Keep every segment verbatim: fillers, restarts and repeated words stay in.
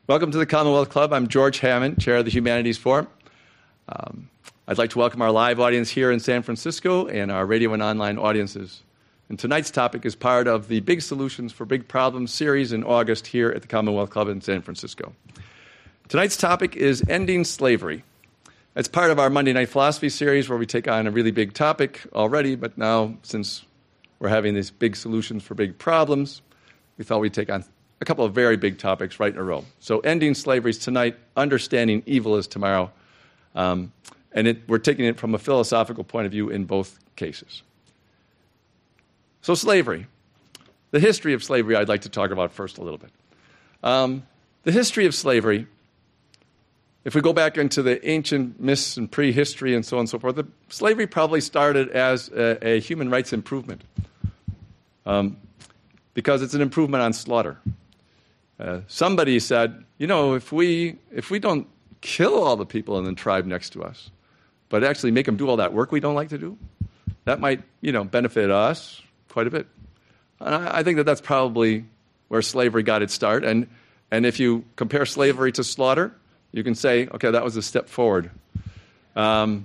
Welcome to the Commonwealth Club. I'm George Hammond, Chair of the Humanities Forum. Um, I'd like to welcome our live audience here in San Francisco and our radio and online audiences. And tonight's topic is part of the Big Solutions for Big Problems series in August here at the Commonwealth Club in San Francisco. Tonight's topic is ending slavery. It's part of our Monday Night Philosophy series where we take on a really big topic already, but now since we're having these big solutions for big problems, we thought we'd take on a couple of very big topics right in a row. So ending slavery is tonight, understanding evil is tomorrow. Um, and it, we're taking it from a philosophical point of view in both cases. So slavery. The history of slavery I'd like to talk about first a little bit. Um, the history of slavery, if we go back into the ancient myths and prehistory and so on and so forth, the slavery probably started as a, a human rights improvement um, because it's an improvement on slaughter. Uh, somebody said, you know, if we if we don't kill all the people in the tribe next to us, but actually make them do all that work we don't like to do, that might, you know, benefit us quite a bit. And I, I think that that's probably where slavery got its start. And and if you compare slavery to slaughter, you can say, okay, that was a step forward. Um,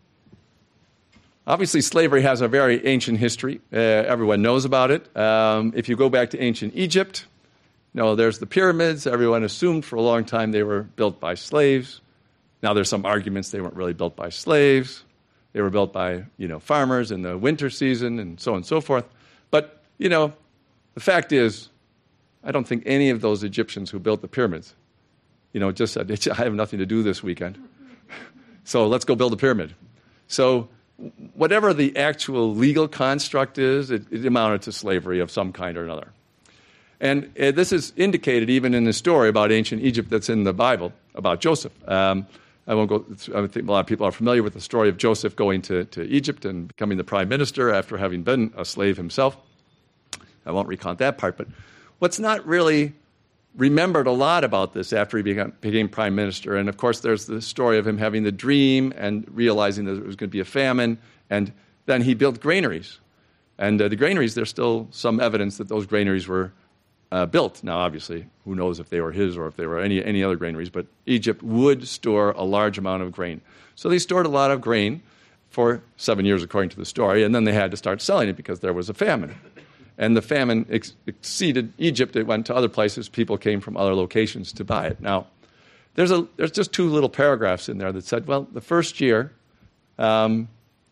obviously, slavery has a very ancient history. Uh, everyone knows about it. Um, if you go back to ancient Egypt, no, there's the pyramids. Everyone assumed for a long time they were built by slaves. Now there's some arguments they weren't really built by slaves. They were built by, you know, farmers in the winter season and so on and so forth. But, you know, the fact is, I don't think any of those Egyptians who built the pyramids, you know, just said, I have nothing to do this weekend, so let's go build a pyramid. So whatever the actual legal construct is, it, it amounted to slavery of some kind or another. And uh, this is indicated even in the story about ancient Egypt that's in the Bible, about Joseph. Um, I won't go, I think a lot of people are familiar with the story of Joseph going to, to Egypt and becoming the prime minister after having been a slave himself. I won't recount that part, but what's not really remembered a lot about this after he became, became prime minister, and of course there's the story of him having the dream and realizing that there was going to be a famine, and then he built granaries. And uh, the granaries, there's still some evidence that those granaries were Uh, built. Now, obviously, who knows if they were his or if they were any any other granaries, but Egypt would store a large amount of grain. So they stored a lot of grain for seven years, according to the story, and then they had to start selling it because there was a famine. And the famine ex- exceeded Egypt. It went to other places. People came from other locations to buy it. Now, there's a there's just two little paragraphs in there that said, well, the first year, um,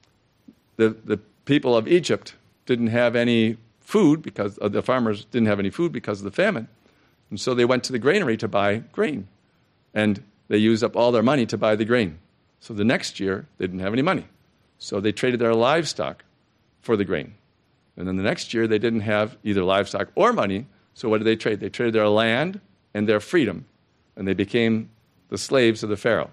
the the people of Egypt didn't have any food because uh, the farmers didn't have any food because of the famine. And so they went to the granary to buy grain. And they used up all their money to buy the grain. So the next year, they didn't have any money. So they traded their livestock for the grain. And then the next year, they didn't have either livestock or money. So what did they trade? They traded their land and their freedom. And they became the slaves of the Pharaoh.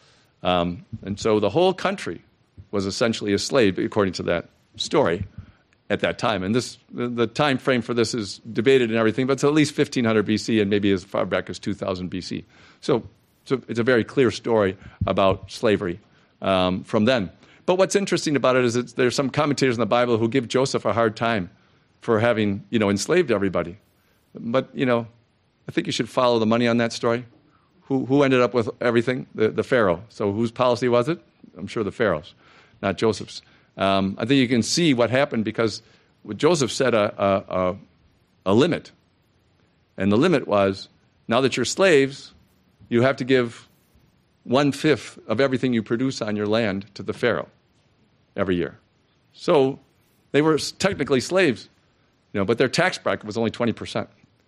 Um, and so the whole country was essentially a slave, according to that story, at that time. And this, the, the time frame for this is debated and everything, but it's at least fifteen hundred B C and maybe as far back as two thousand B C. So, so it's a very clear story about slavery um, from then. But what's interesting about it is that there's some commentators in the Bible who give Joseph a hard time for having, you know, enslaved everybody. But, you know, I think you should follow the money on that story. Who, who ended up with everything? The, the Pharaoh. So whose policy was it? I'm sure the Pharaoh's, not Joseph's. Um, I think you can see what happened because Joseph set a, a, a, a limit. And the limit was, now that you're slaves, you have to give one-fifth of everything you produce on your land to the Pharaoh every year. So they were technically slaves, you know, but their tax bracket was only twenty percent.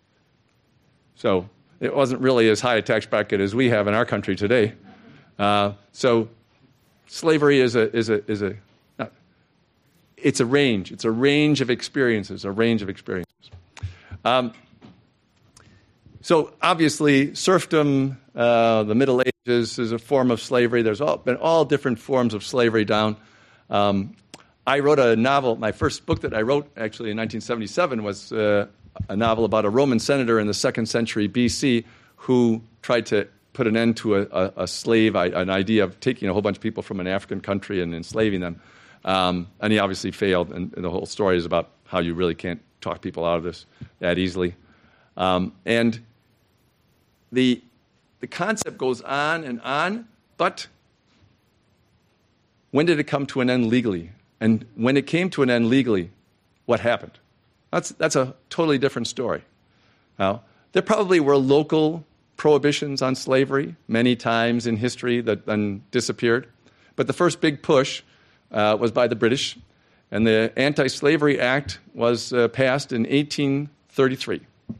So it wasn't really as high a tax bracket as we have in our country today. Uh, so slavery is a is a is a It's a range. It's a range of experiences, a range of experiences. Um, so obviously, serfdom, uh, the Middle Ages is a form of slavery. There's all, been all different forms of slavery down. Um, I wrote a novel. My first book that I wrote, actually, in nineteen seventy-seven was uh, a novel about a Roman senator in the second century B C who tried to put an end to a, a, a slave, an idea of taking a whole bunch of people from an African country and enslaving them. Um, and he obviously failed, and, and the whole story is about how you really can't talk people out of this that easily. Um, and the the concept goes on and on, but when did it come to an end legally? And when it came to an end legally, what happened? That's, that's a totally different story. Now, there probably were local prohibitions on slavery many times in history that then disappeared. But the first big push uh, was by the British, and the Anti-Slavery Act was uh, passed in eighteen thirty-three.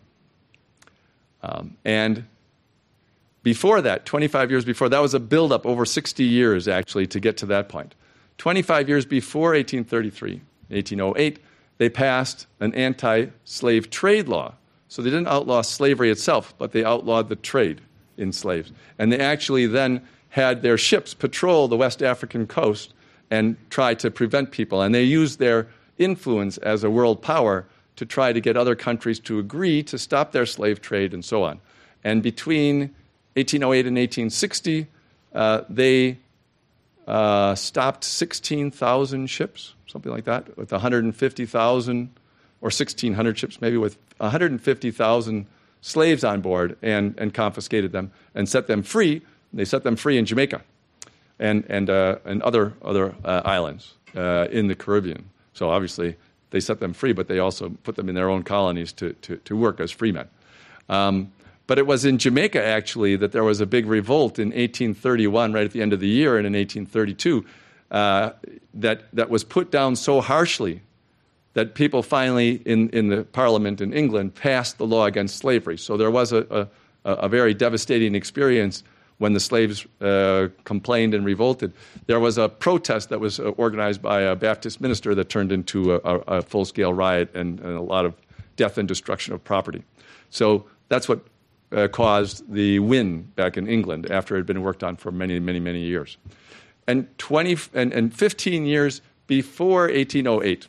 Um, and before that, twenty-five years before, that was a buildup over sixty years, actually, to get to that point. twenty-five years before eighteen thirty-three, eighteen oh eight, they passed an anti-slave trade law. So they didn't outlaw slavery itself, but they outlawed the trade in slaves. And they actually then had their ships patrol the West African coast and try to prevent people. And they used their influence as a world power to try to get other countries to agree to stop their slave trade and so on. And between eighteen oh eight and eighteen sixty, uh, they uh, stopped sixteen thousand ships, something like that, with one hundred fifty thousand, or sixteen hundred ships maybe, with one hundred fifty thousand slaves on board, and, and confiscated them and set them free. They set them free in Jamaica and, and, uh, and other, other uh, islands uh, in the Caribbean. So obviously they set them free, but they also put them in their own colonies to, to, to work as freemen. Um, but it was in Jamaica, actually, that there was a big revolt in eighteen thirty-one, right at the end of the year, and in eighteen thirty-two, uh, that, that was put down so harshly that people finally, in, in the Parliament in England, passed the law against slavery. So there was a, a, a very devastating experience when the slaves uh, complained and revolted. There was a protest that was uh, organized by a Baptist minister that turned into a, a, a full-scale riot and, and a lot of death and destruction of property. So that's what uh, caused the win back in England after it had been worked on for many, many, many years. And, twenty, and, and fifteen years before eighteen oh eight,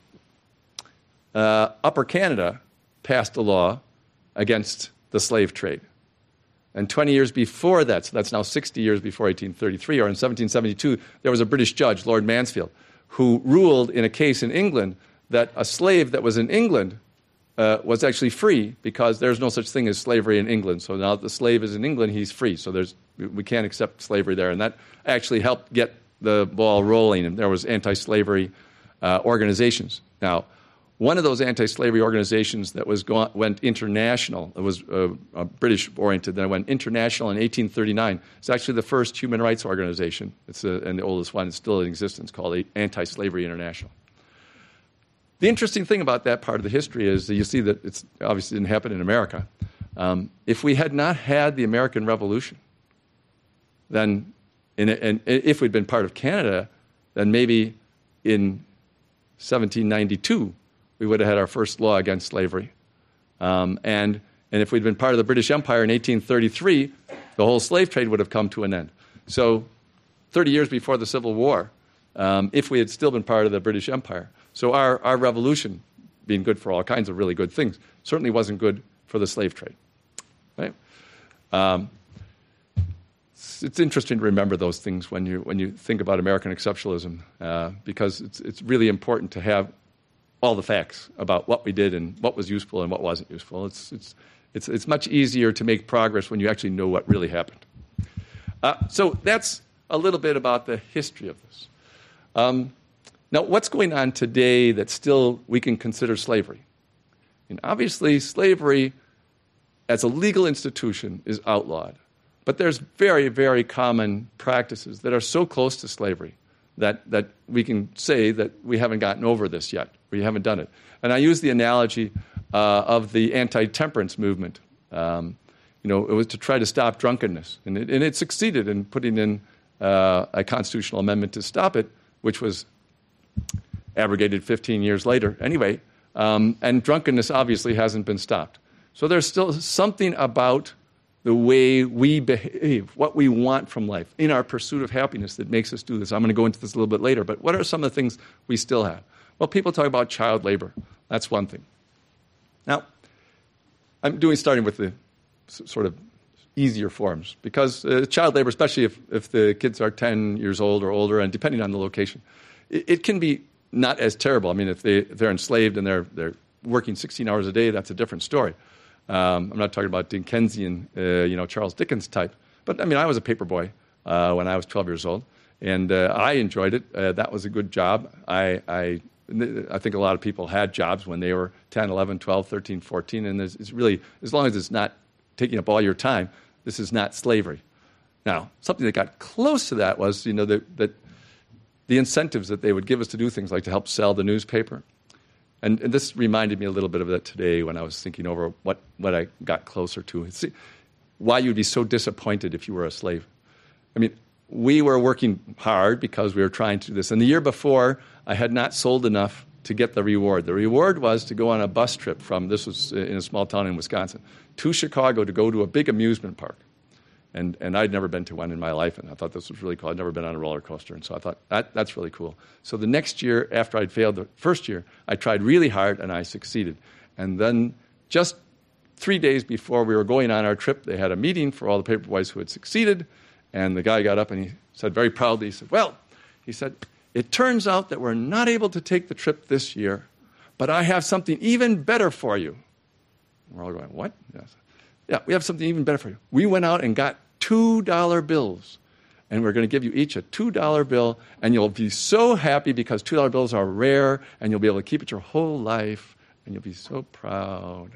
uh, Upper Canada passed a law against the slave trade. And twenty years before that, so that's now sixty years before eighteen thirty-three, or in seventeen seventy-two, there was a British judge, Lord Mansfield, who ruled in a case in England that a slave that was in England uh, was actually free because there's no such thing as slavery in England. So now that the slave is in England, he's free. So there's, we can't accept slavery there. And that actually helped get the ball rolling, and there was anti-slavery uh, organizations. Now, one of those anti-slavery organizations that was go- went international, it was uh, uh, British-oriented, then it went international in eighteen thirty-nine. It's actually the first human rights organization. It's a, and the oldest one. It's still in existence, called Anti-Slavery International. The interesting thing about that part of the history is that you see that it obviously didn't happen in America. Um, if we had not had the American Revolution, then, in, and if we'd been part of Canada, then maybe in seventeen ninety-two, we would have had our first law against slavery. Um, and, and if we'd been part of the British Empire in eighteen thirty-three, the whole slave trade would have come to an end. So thirty years before the Civil War, um, if we had still been part of the British Empire. So our, our revolution, being good for all kinds of really good things, certainly wasn't good for the slave trade. Right? Um, it's, it's interesting to remember those things when you, when you think about American exceptionalism, uh, because it's, it's really important to have all the facts about what we did and what was useful and what wasn't useful. It's, it's, it's, it's much easier to make progress when you actually know what really happened. Uh, so that's a little bit about the history of this. Um, now, what's going on today that still we can consider slavery? And obviously, slavery as a legal institution is outlawed. But there's very, very common practices that are so close to slavery that, that we can say that we haven't gotten over this yet. We haven't done it. And I use the analogy uh, of the anti-temperance movement. Um, you know, it was to try to stop drunkenness. And it, and it succeeded in putting in uh, a constitutional amendment to stop it, which was abrogated fifteen years later. Anyway, um, and drunkenness obviously hasn't been stopped. So there's still something about the way we behave, what we want from life, in our pursuit of happiness that makes us do this. I'm going to go into this a little bit later, but what are some of the things we still have? Well, people talk about child labor. That's one thing. Now, I'm doing starting with the sort of easier forms, because uh, child labor, especially if, if the kids are ten years old or older, and depending on the location, it, it can be not as terrible. I mean, if, they, if they're enslaved and they're, they're working sixteen hours a day, that's a different story. Um, I'm not talking about Dickensian, uh, you know, Charles Dickens type, But, I mean, I was a paper boy uh, when I was twelve years old, and uh, I enjoyed it. Uh, that was a good job. I, I I think a lot of people had jobs when they were ten, eleven, twelve, thirteen, fourteen, and it's really, as long as it's not taking up all your time, this is not slavery. Now, something that got close to that was, you know, that, that the incentives that they would give us to do things like to help sell the newspaper. And, and this reminded me a little bit of that today when I was thinking over what, what I got closer to. See, why you'd be so disappointed if you were a slave. I mean, we were working hard because we were trying to do this. And the year before, I had not sold enough to get the reward. The reward was to go on a bus trip from, this was in a small town in Wisconsin, to Chicago to go to a big amusement park. And, and I'd never been to one in my life, and I thought this was really cool. I'd never been on a roller coaster, and so I thought, that, that's really cool. So the next year, after I'd failed the first year, I tried really hard, and I succeeded. And then just three days before we were going on our trip, they had a meeting for all the paper boys who had succeeded, and the guy got up and he said very proudly, he said, well, he said, it turns out that we're not able to take the trip this year, but I have something even better for you. We're all going, what? Yes. Yeah, we have something even better for you. We went out and got two dollar bills, and we're going to give you each a two dollar bill, and you'll be so happy because two dollar bills are rare, and you'll be able to keep it your whole life, and you'll be so proud.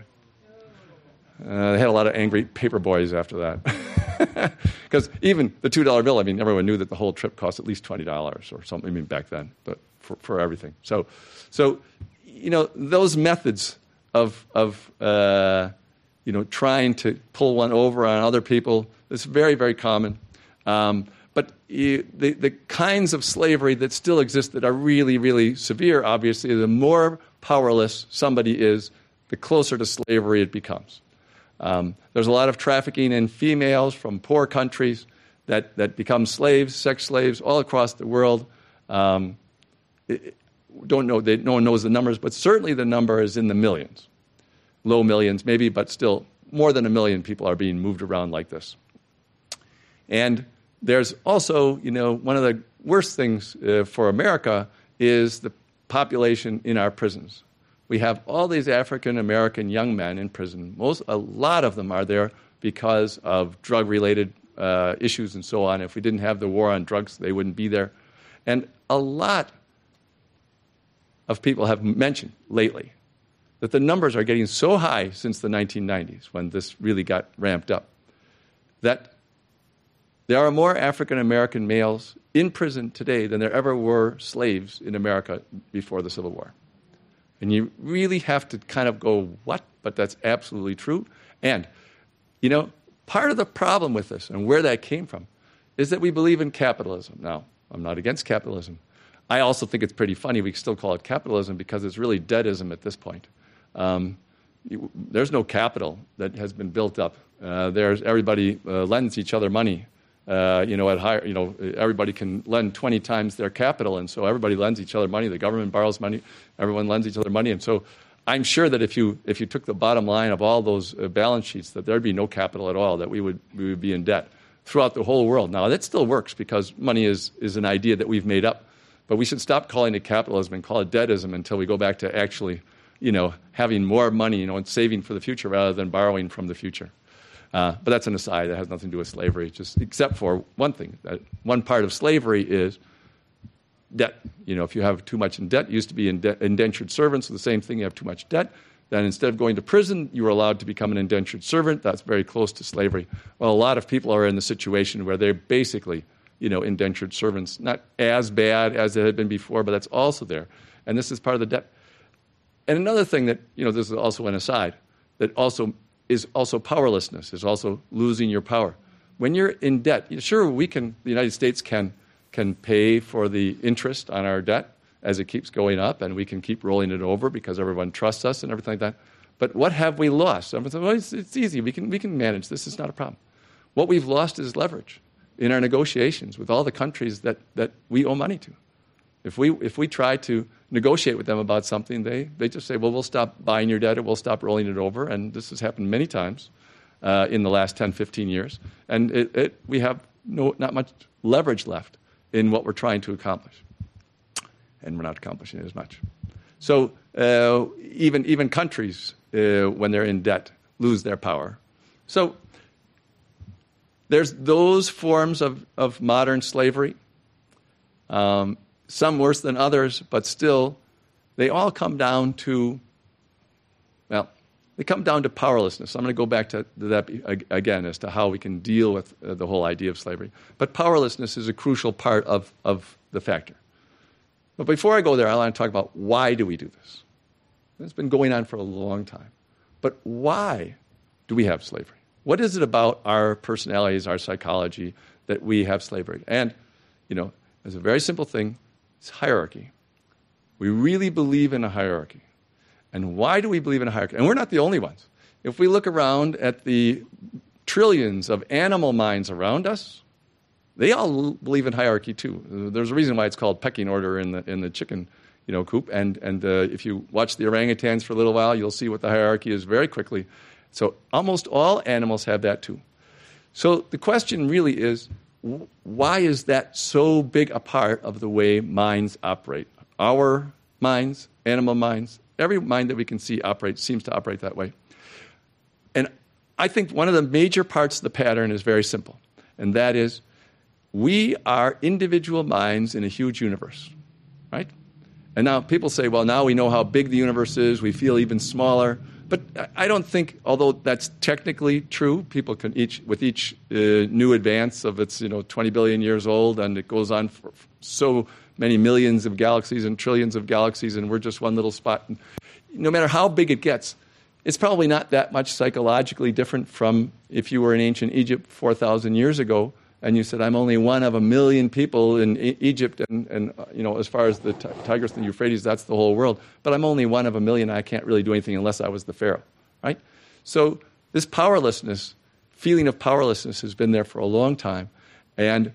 Uh, they had a lot of angry paper boys after that. Because even the two dollar bill, I mean, everyone knew that the whole trip cost at least twenty dollars or something, I mean, back then, but for, for everything. So, so, you know, those methods of, of uh, you know, trying to pull one over on other people, it's very, very common. Um, but you, the, the kinds of slavery that still exist that are really, really severe, obviously, the more powerless somebody is, the closer to slavery it becomes. Um, there's a lot of trafficking in females from poor countries that, that become slaves, sex slaves, all across the world. Um, it, don't know, they, no one knows the numbers, but certainly the number is in the millions. Low millions, maybe, but still more than a million people are being moved around like this. And there's also, you know, one of the worst things uh, for America is the population in our prisons. We have all these African-American young men in prison. Most, a lot of them are there because of drug-related uh, issues and so on. If we didn't have the war on drugs, they wouldn't be there. And a lot of people have mentioned lately that the numbers are getting so high since the nineteen nineties, when this really got ramped up, that there are more African-American males in prison today than there ever were slaves in America before the Civil War. And you really have to kind of go, what? But that's absolutely true. And, you know, part of the problem with this and where that came from is that we believe in capitalism. Now, I'm not against capitalism. I also think it's pretty funny we still call it capitalism because it's really deadism at this point. Um, you, there's no capital that has been built up. Uh, there's everybody uh, lends each other money. Uh, you know, at higher, you know, everybody can lend twenty times their capital, and so everybody lends each other money. The government borrows money. Everyone lends each other money, and so I'm sure that if you if you took the bottom line of all those uh, balance sheets, that there'd be no capital at all. That we would we would be in debt throughout the whole world. Now that still works because money is is an idea that we've made up, but we should stop calling it capitalism and call it deadism until we go back to actually, you know, having more money, you know, and saving for the future rather than borrowing from the future. Uh, but that's an aside. That has nothing to do with slavery, just except for one thing. That one part of slavery is debt. You know, if you have too much in debt, you used to be inde- indentured servants, so the same thing, you have too much debt. Then instead of going to prison, you were allowed to become an indentured servant. That's very close to slavery. Well, a lot of people are in the situation where they're basically, you know, indentured servants. Not as bad as it had been before, but that's also there. And this is part of the debt. And another thing that, you know, this is also an aside, that also is also powerlessness, is also losing your power. When you're in debt, sure, we can, the United States can can pay for the interest on our debt as it keeps going up, and we can keep rolling it over because everyone trusts us and everything like that. But what have we lost? Everyone says, well, it's, it's easy. We can, we can manage this. It's not a problem. What we've lost is leverage in our negotiations with all the countries that, that we owe money to. If we if we try to negotiate with them about something, they, they just say, well, we'll stop buying your debt or we'll stop rolling it over. And this has happened many times uh, in the last ten, fifteen years. And it, it, we have no not much leverage left in what we're trying to accomplish. And we're not accomplishing as much. So uh, even, even countries, uh, when they're in debt, lose their power. So there's those forms of, of modern slavery, um, some worse than others, but still, they all come down to, well, they come down to powerlessness. I'm going to go back to that again as to how we can deal with uh, the whole idea of slavery. But powerlessness is a crucial part of, of the factor. But before I go there, I want to talk about why do we do this? It's been going on for a long time. But why do we have slavery? What is it about our personalities, our psychology, that we have slavery? And, you know, it's a very simple thing. It's hierarchy. We really believe in a hierarchy. And why do we believe in a hierarchy? And we're not the only ones. If we look around at the trillions of animal minds around us, they all believe in hierarchy too. There's a reason why it's called pecking order in the in the chicken, you know, coop. And and uh, if you watch the orangutans for a little while, you'll see what the hierarchy is very quickly. So almost all animals have that too. So the question really is, why is that so big a part of the way minds operate? Our minds, animal minds, every mind that we can see operates, seems to operate that way. And I think one of the major parts of the pattern is very simple, and that is we are individual minds in a huge universe, right? And now people say, well, now we know how big the universe is, we feel even smaller. But I don't think, although that's technically true, people can each, with each uh, new advance of its, you know, twenty billion years old, and it goes on for so many millions of galaxies and trillions of galaxies, and we're just one little spot. And no matter how big it gets, it's probably not that much psychologically different from if you were in ancient Egypt four thousand years ago, and you said, I'm only one of a million people in e- Egypt, and, and uh, you know, as far as the t- Tigris and the Euphrates, that's the whole world. But I'm only one of a million. I can't really do anything unless I was the Pharaoh, right? So this powerlessness, feeling of powerlessness has been there for a long time. And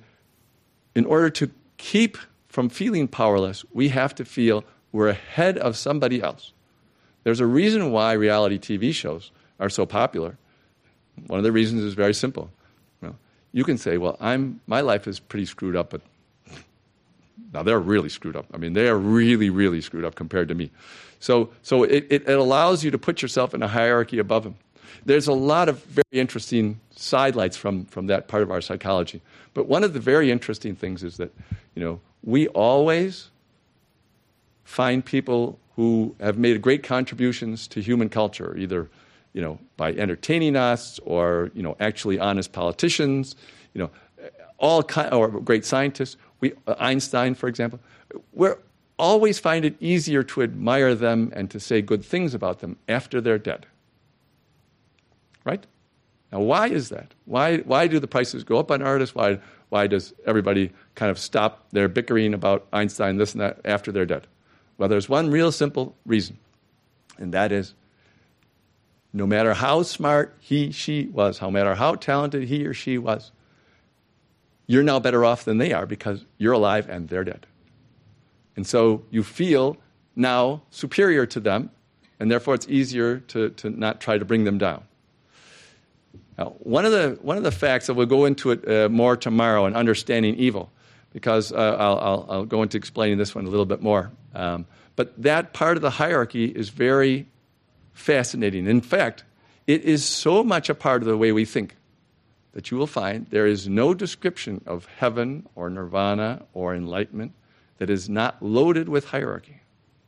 in order to keep from feeling powerless, we have to feel we're ahead of somebody else. There's a reason why reality T V shows are so popular. One of the reasons is very simple. You can say, well, I'm my life is pretty screwed up, but now they're really screwed up. I mean, they are really, really screwed up compared to me. So so it, it, it allows you to put yourself in a hierarchy above them. There's a lot of very interesting sidelights from, from that part of our psychology. But one of the very interesting things is that, you know, we always find people who have made great contributions to human culture, either you know, by entertaining us, or you know, actually honest politicians, you know, all kind, or great scientists. We uh, Einstein, for example, we always find it easier to admire them and to say good things about them after they're dead. Right? Now, why is that? Why why do the prices go up on artists? Why why does everybody kind of stop their bickering about Einstein, this and that, after they're dead? Well, there's one real simple reason, and that is, no matter how smart he, she was, no matter how talented he or she was, you're now better off than they are because you're alive and they're dead. And so you feel now superior to them, and therefore it's easier to, to not try to bring them down. Now, one of the one of the facts that we'll go into it uh, more tomorrow in understanding evil, because uh, I'll, I'll, I'll go into explaining this one a little bit more. Um, but that part of the hierarchy is very fascinating. In fact, it is so much a part of the way we think that you will find there is no description of heaven or nirvana or enlightenment that is not loaded with hierarchy.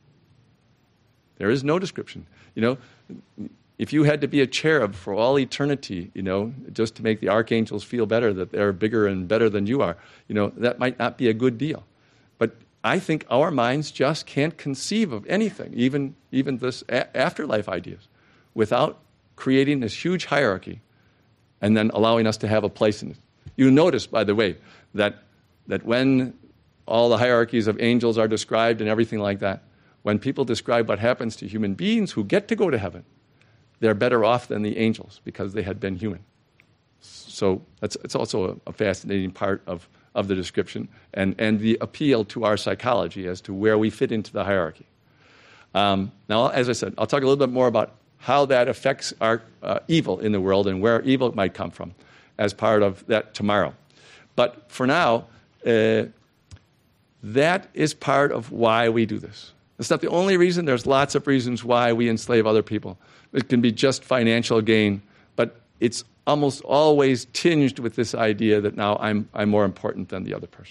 There is no description. You know, if you had to be a cherub for all eternity, you know, just to make the archangels feel better that they're bigger and better than you are, you know, that might not be a good deal. But I think our minds just can't conceive of anything, even even this a- afterlife ideas, without creating this huge hierarchy and then allowing us to have a place in it. You notice, by the way, that that when all the hierarchies of angels are described and everything like that, when people describe what happens to human beings who get to go to heaven, they're better off than the angels because they had been human. So that's it's also a, a fascinating part of of the description, and, and the appeal to our psychology as to where we fit into the hierarchy. Um, now, as I said, I'll talk a little bit more about how that affects our uh, evil in the world and where evil might come from as part of that tomorrow. But for now, uh, that is part of why we do this. It's not the only reason. There's lots of reasons why we enslave other people. It can be just financial gain, but it's almost always tinged with this idea that now I'm, I'm more important than the other person.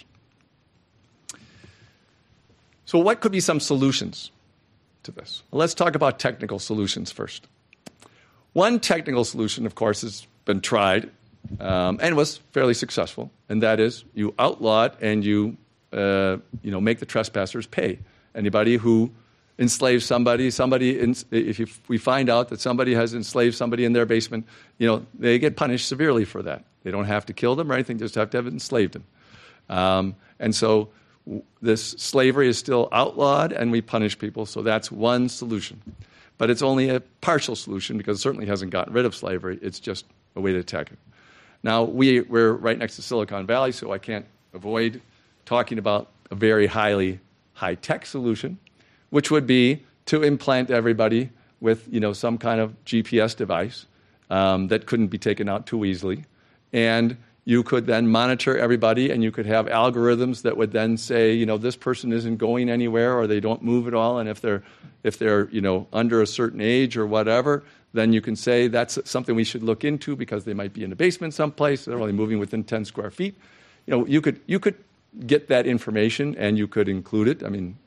So what could be some solutions to this? Well, let's talk about technical solutions first. One technical solution, of course, has been tried um, and was fairly successful, and that is you outlaw it and you, uh, you know, make the trespassers pay. Anybody who enslaves somebody, somebody, in, if you, we find out that somebody has enslaved somebody in their basement, you know, they get punished severely for that. They don't have to kill them or anything, just have to have enslaved them. Um, and so w- this slavery is still outlawed and we punish people, so that's one solution. But it's only a partial solution because it certainly hasn't gotten rid of slavery. It's just a way to attack it. Now, we, we're right next to Silicon Valley, so I can't avoid talking about a very highly high-tech solution, which would be to implant everybody with, you know, some kind of G P S device um, that couldn't be taken out too easily. And you could then monitor everybody, and you could have algorithms that would then say, you know, this person isn't going anywhere, or they don't move at all, and if they're, if they're, you know, under a certain age or whatever, then you can say that's something we should look into because they might be in a basement someplace, they're only moving within ten square feet. You know, you could, you could get that information, and you could include it. I mean,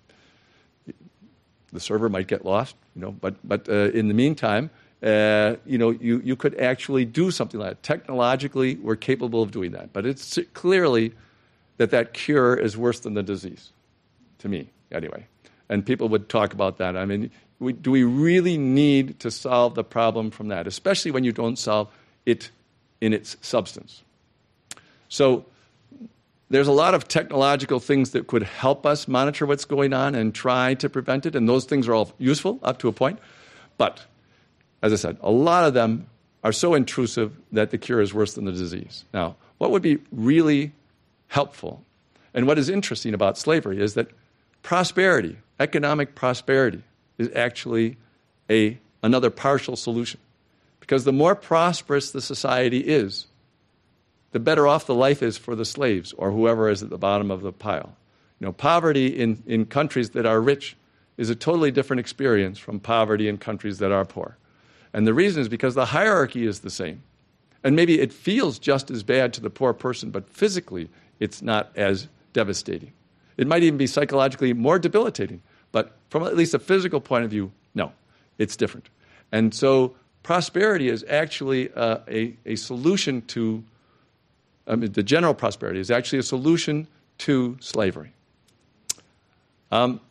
the server might get lost, you know, but but uh, in the meantime, uh, you know, you, you could actually do something like that. Technologically, we're capable of doing that, but it's clearly that that cure is worse than the disease, to me, anyway. And people would talk about that. I mean, we, do we really need to solve the problem from that, especially when you don't solve it in its substance? So there's a lot of technological things that could help us monitor what's going on and try to prevent it, and those things are all useful up to a point. But, as I said, a lot of them are so intrusive that the cure is worse than the disease. Now, what would be really helpful, and what is interesting about slavery, is that prosperity, economic prosperity, is actually a, another partial solution. Because the more prosperous the society is, the better off the life is for the slaves or whoever is at the bottom of the pile. You know, poverty in, in countries that are rich is a totally different experience from poverty in countries that are poor. And the reason is because the hierarchy is the same. And maybe it feels just as bad to the poor person, but physically it's not as devastating. It might even be psychologically more debilitating, but from at least a physical point of view, no, it's different. And so prosperity is actually uh, a, a solution to I mean, the general prosperity is actually a solution to slavery. Um,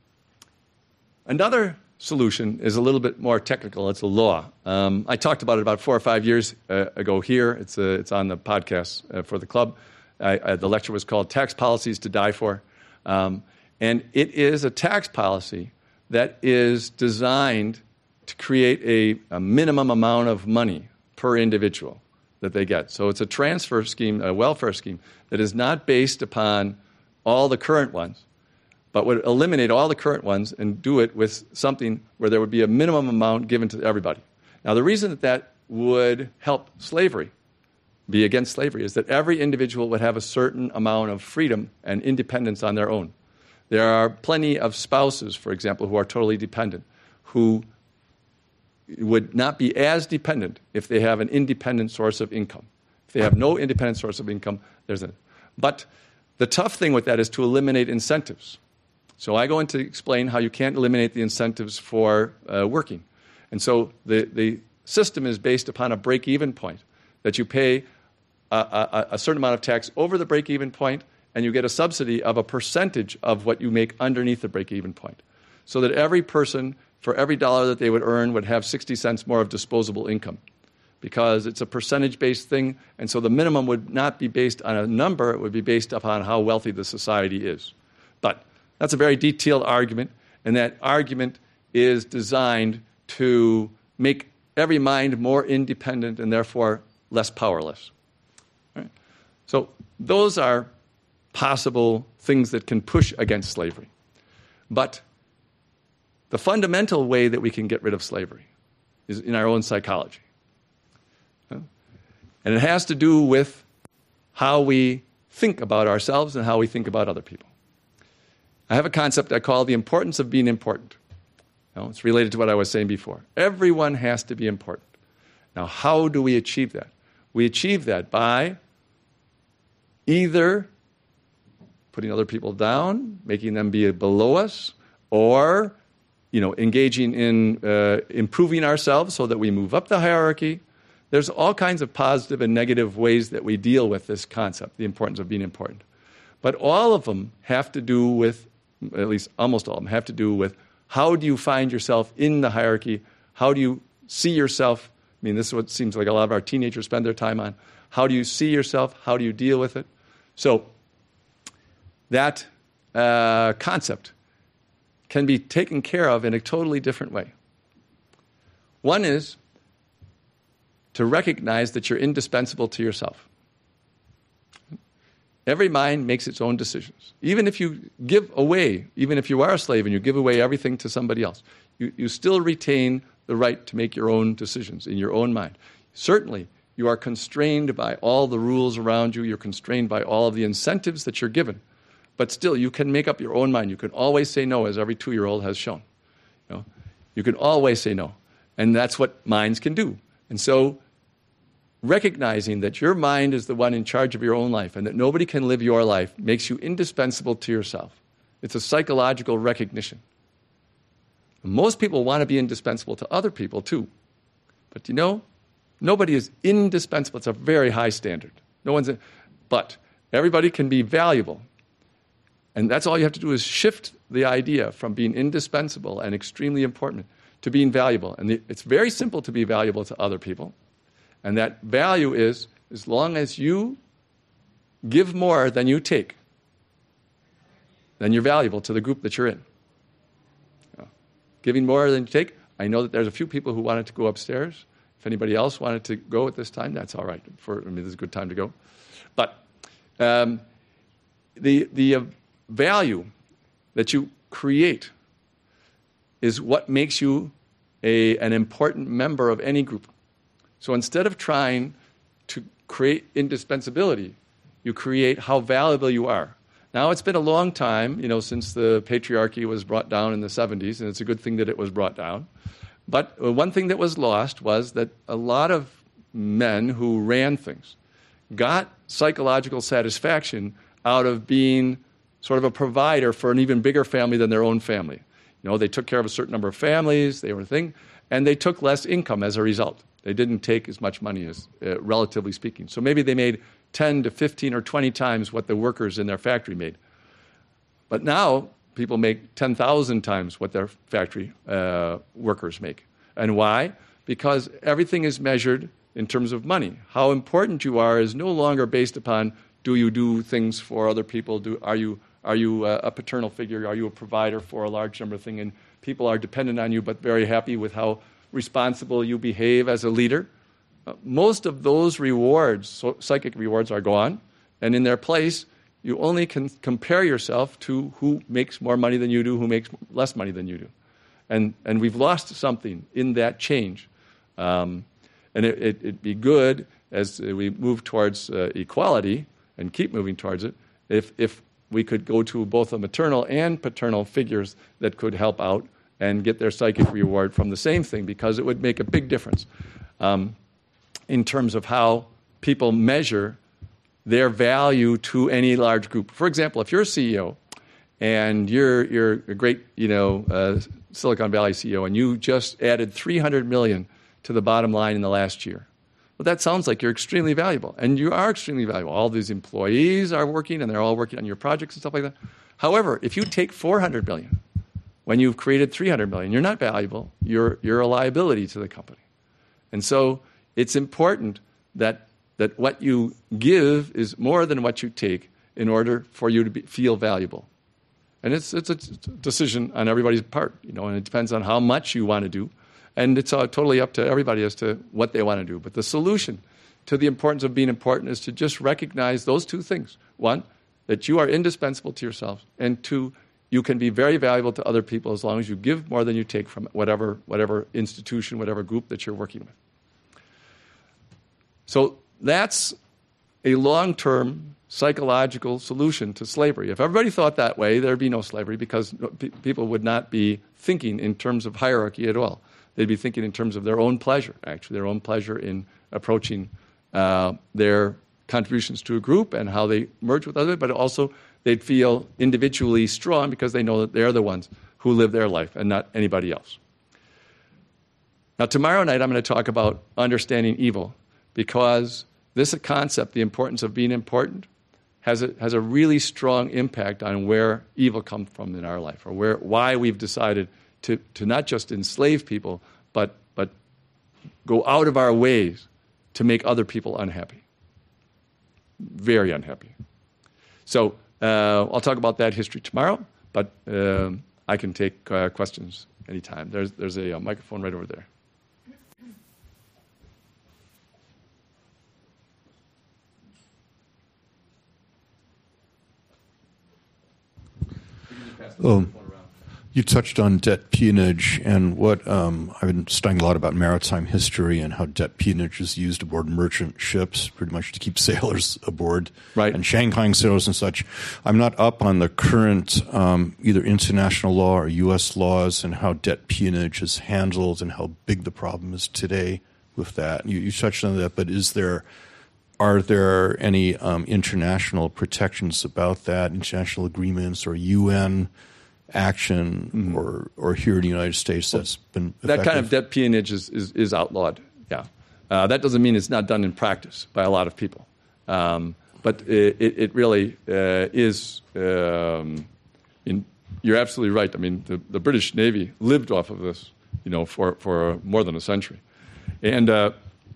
another solution is a little bit more technical. It's a law. Um, I talked about it about four or five years uh, ago here. It's, a, it's on the podcast uh, for the club. I, I, the lecture was called Tax Policies to Die For. Um, and it is a tax policy that is designed to create a, a minimum amount of money per individual that they get. So it's a transfer scheme, a welfare scheme, that is not based upon all the current ones, but would eliminate all the current ones and do it with something where there would be a minimum amount given to everybody. Now, the reason that that would help slavery, be against slavery, is that every individual would have a certain amount of freedom and independence on their own. There are plenty of spouses, for example, who are totally dependent, who would not be as dependent if they have an independent source of income. If they have no independent source of income, there's a... But the tough thing with that is to eliminate incentives. So I go in to explain how you can't eliminate the incentives for uh, working. And so the, the system is based upon a break-even point, that you pay a, a, a certain amount of tax over the break-even point, and you get a subsidy of a percentage of what you make underneath the break-even point. So that every person, for every dollar that they would earn, would have sixty cents more of disposable income, because it's a percentage-based thing, and so the minimum would not be based on a number, it would be based upon how wealthy the society is. But that's a very detailed argument, and that argument is designed to make every mind more independent and therefore less powerless. Right? So those are possible things that can push against slavery. But the fundamental way that we can get rid of slavery is in our own psychology. And it has to do with how we think about ourselves and how we think about other people. I have a concept I call the importance of being important. You know, it's related to what I was saying before. Everyone has to be important. Now, how do we achieve that? We achieve that by either putting other people down, making them be below us, or you know, engaging in uh, improving ourselves so that we move up the hierarchy. There's all kinds of positive and negative ways that we deal with this concept, the importance of being important. But all of them have to do with, at least almost all of them, have to do with how do you find yourself in the hierarchy? How do you see yourself? I mean, this is what it seems like a lot of our teenagers spend their time on. How do you see yourself? How do you deal with it? So that uh, concept can be taken care of in a totally different way. One is to recognize that you're indispensable to yourself. Every mind makes its own decisions. Even if you give away, even if you are a slave and you give away everything to somebody else, you, you still retain the right to make your own decisions in your own mind. Certainly, you are constrained by all the rules around you. You're constrained by all of the incentives that you're given. But still, you can make up your own mind. You can always say no, as every two-year-old has shown. You know, you can always say no. And that's what minds can do. And so recognizing that your mind is the one in charge of your own life and that nobody can live your life makes you indispensable to yourself. It's a psychological recognition. Most people want to be indispensable to other people too. But you know, nobody is indispensable. It's a very high standard. No one's in, but everybody can be valuable. And that's all you have to do is shift the idea from being indispensable and extremely important to being valuable. And the, it's very simple to be valuable to other people. And that value is, as long as you give more than you take, then you're valuable to the group that you're in. You know, giving more than you take, I know that there's a few people who wanted to go upstairs. If anybody else wanted to go at this time, that's all right. For, I mean, this is a good time to go. But um, the, the uh, value that you create is what makes you a, an important member of any group. So instead of trying to create indispensability, you create how valuable you are. Now, it's been a long time, you know, since the patriarchy was brought down in the seventies, and it's a good thing that it was brought down. But one thing that was lost was that a lot of men who ran things got psychological satisfaction out of being sort of a provider for an even bigger family than their own family. You know, they took care of a certain number of families, they were a thing, and they took less income as a result. They didn't take as much money, as uh, relatively speaking. So maybe they made ten to fifteen or twenty times what the workers in their factory made. But now people make ten thousand times what their factory uh, workers make. And why? Because everything is measured in terms of money. How important you are is no longer based upon do you do things for other people? Do, are you, are you a, a paternal figure? Are you a provider for a large number of things? And people are dependent on you but very happy with how responsible you behave as a leader. Uh, most of those rewards, so psychic rewards, are gone. And in their place, you only can compare yourself to who makes more money than you do, who makes less money than you do. And and we've lost something in that change. Um, and it, it, it'd be good as we move towards uh, equality and keep moving towards it, if if we could go to both a maternal and paternal figures that could help out and get their psychic reward from the same thing, because it would make a big difference um, in terms of how people measure their value to any large group. For example, if you're a C E O and you're you're a great, you know, uh, Silicon Valley C E O, and you just added three hundred million dollars to the bottom line in the last year, well, that sounds like you're extremely valuable, and you are extremely valuable. All these employees are working, and they're all working on your projects and stuff like that. However, if you take four hundred million dollars when you've created three hundred million dollars, you're not valuable. You're you're a liability to the company. And so it's important that that what you give is more than what you take in order for you to be, feel valuable. And it's it's a decision on everybody's part, you know, and it depends on how much you want to do. And it's uh, totally up to everybody as to what they want to do. But the solution to the importance of being important is to just recognize those two things. One, that you are indispensable to yourself, and two, you can be very valuable to other people as long as you give more than you take from whatever whatever institution, whatever group that you're working with. So that's a long-term psychological solution to slavery. If everybody thought that way, there'd be no slavery, because pe- people would not be thinking in terms of hierarchy at all. They'd be thinking in terms of their own pleasure, actually, their own pleasure in approaching uh, their contributions to a group and how they merge with others, but also they'd feel individually strong because they know that they're the ones who live their life and not anybody else. Now, tomorrow night, I'm going to talk about understanding evil, because this concept, the importance of being important, has a, has a really strong impact on where evil comes from in our life, or where why we've decided to, to not just enslave people, but, but go out of our ways to make other people unhappy. Very unhappy. So uh, I'll talk about that history tomorrow, but um, I can take uh, questions anytime. There's, there's a, a microphone right over there. Oh, you touched on debt peonage, and what um, I've been studying a lot about maritime history and how debt peonage is used aboard merchant ships, pretty much to keep sailors aboard, right, and shanghaiing sailors and such. I'm not up on the current um, either international law or U S laws and how debt peonage is handled and how big the problem is today with that. You, you touched on that, but is there are there any um, international protections about that, international agreements or U N action, mm-hmm. or or here in the United States that's been effective? That kind of debt peonage is, is, is outlawed, yeah. Uh, that doesn't mean it's not done in practice by a lot of people. Um, but it, it really uh, is, um, in, you're absolutely right. I mean, the, the British Navy lived off of this, you know, for, for more than a century. And uh,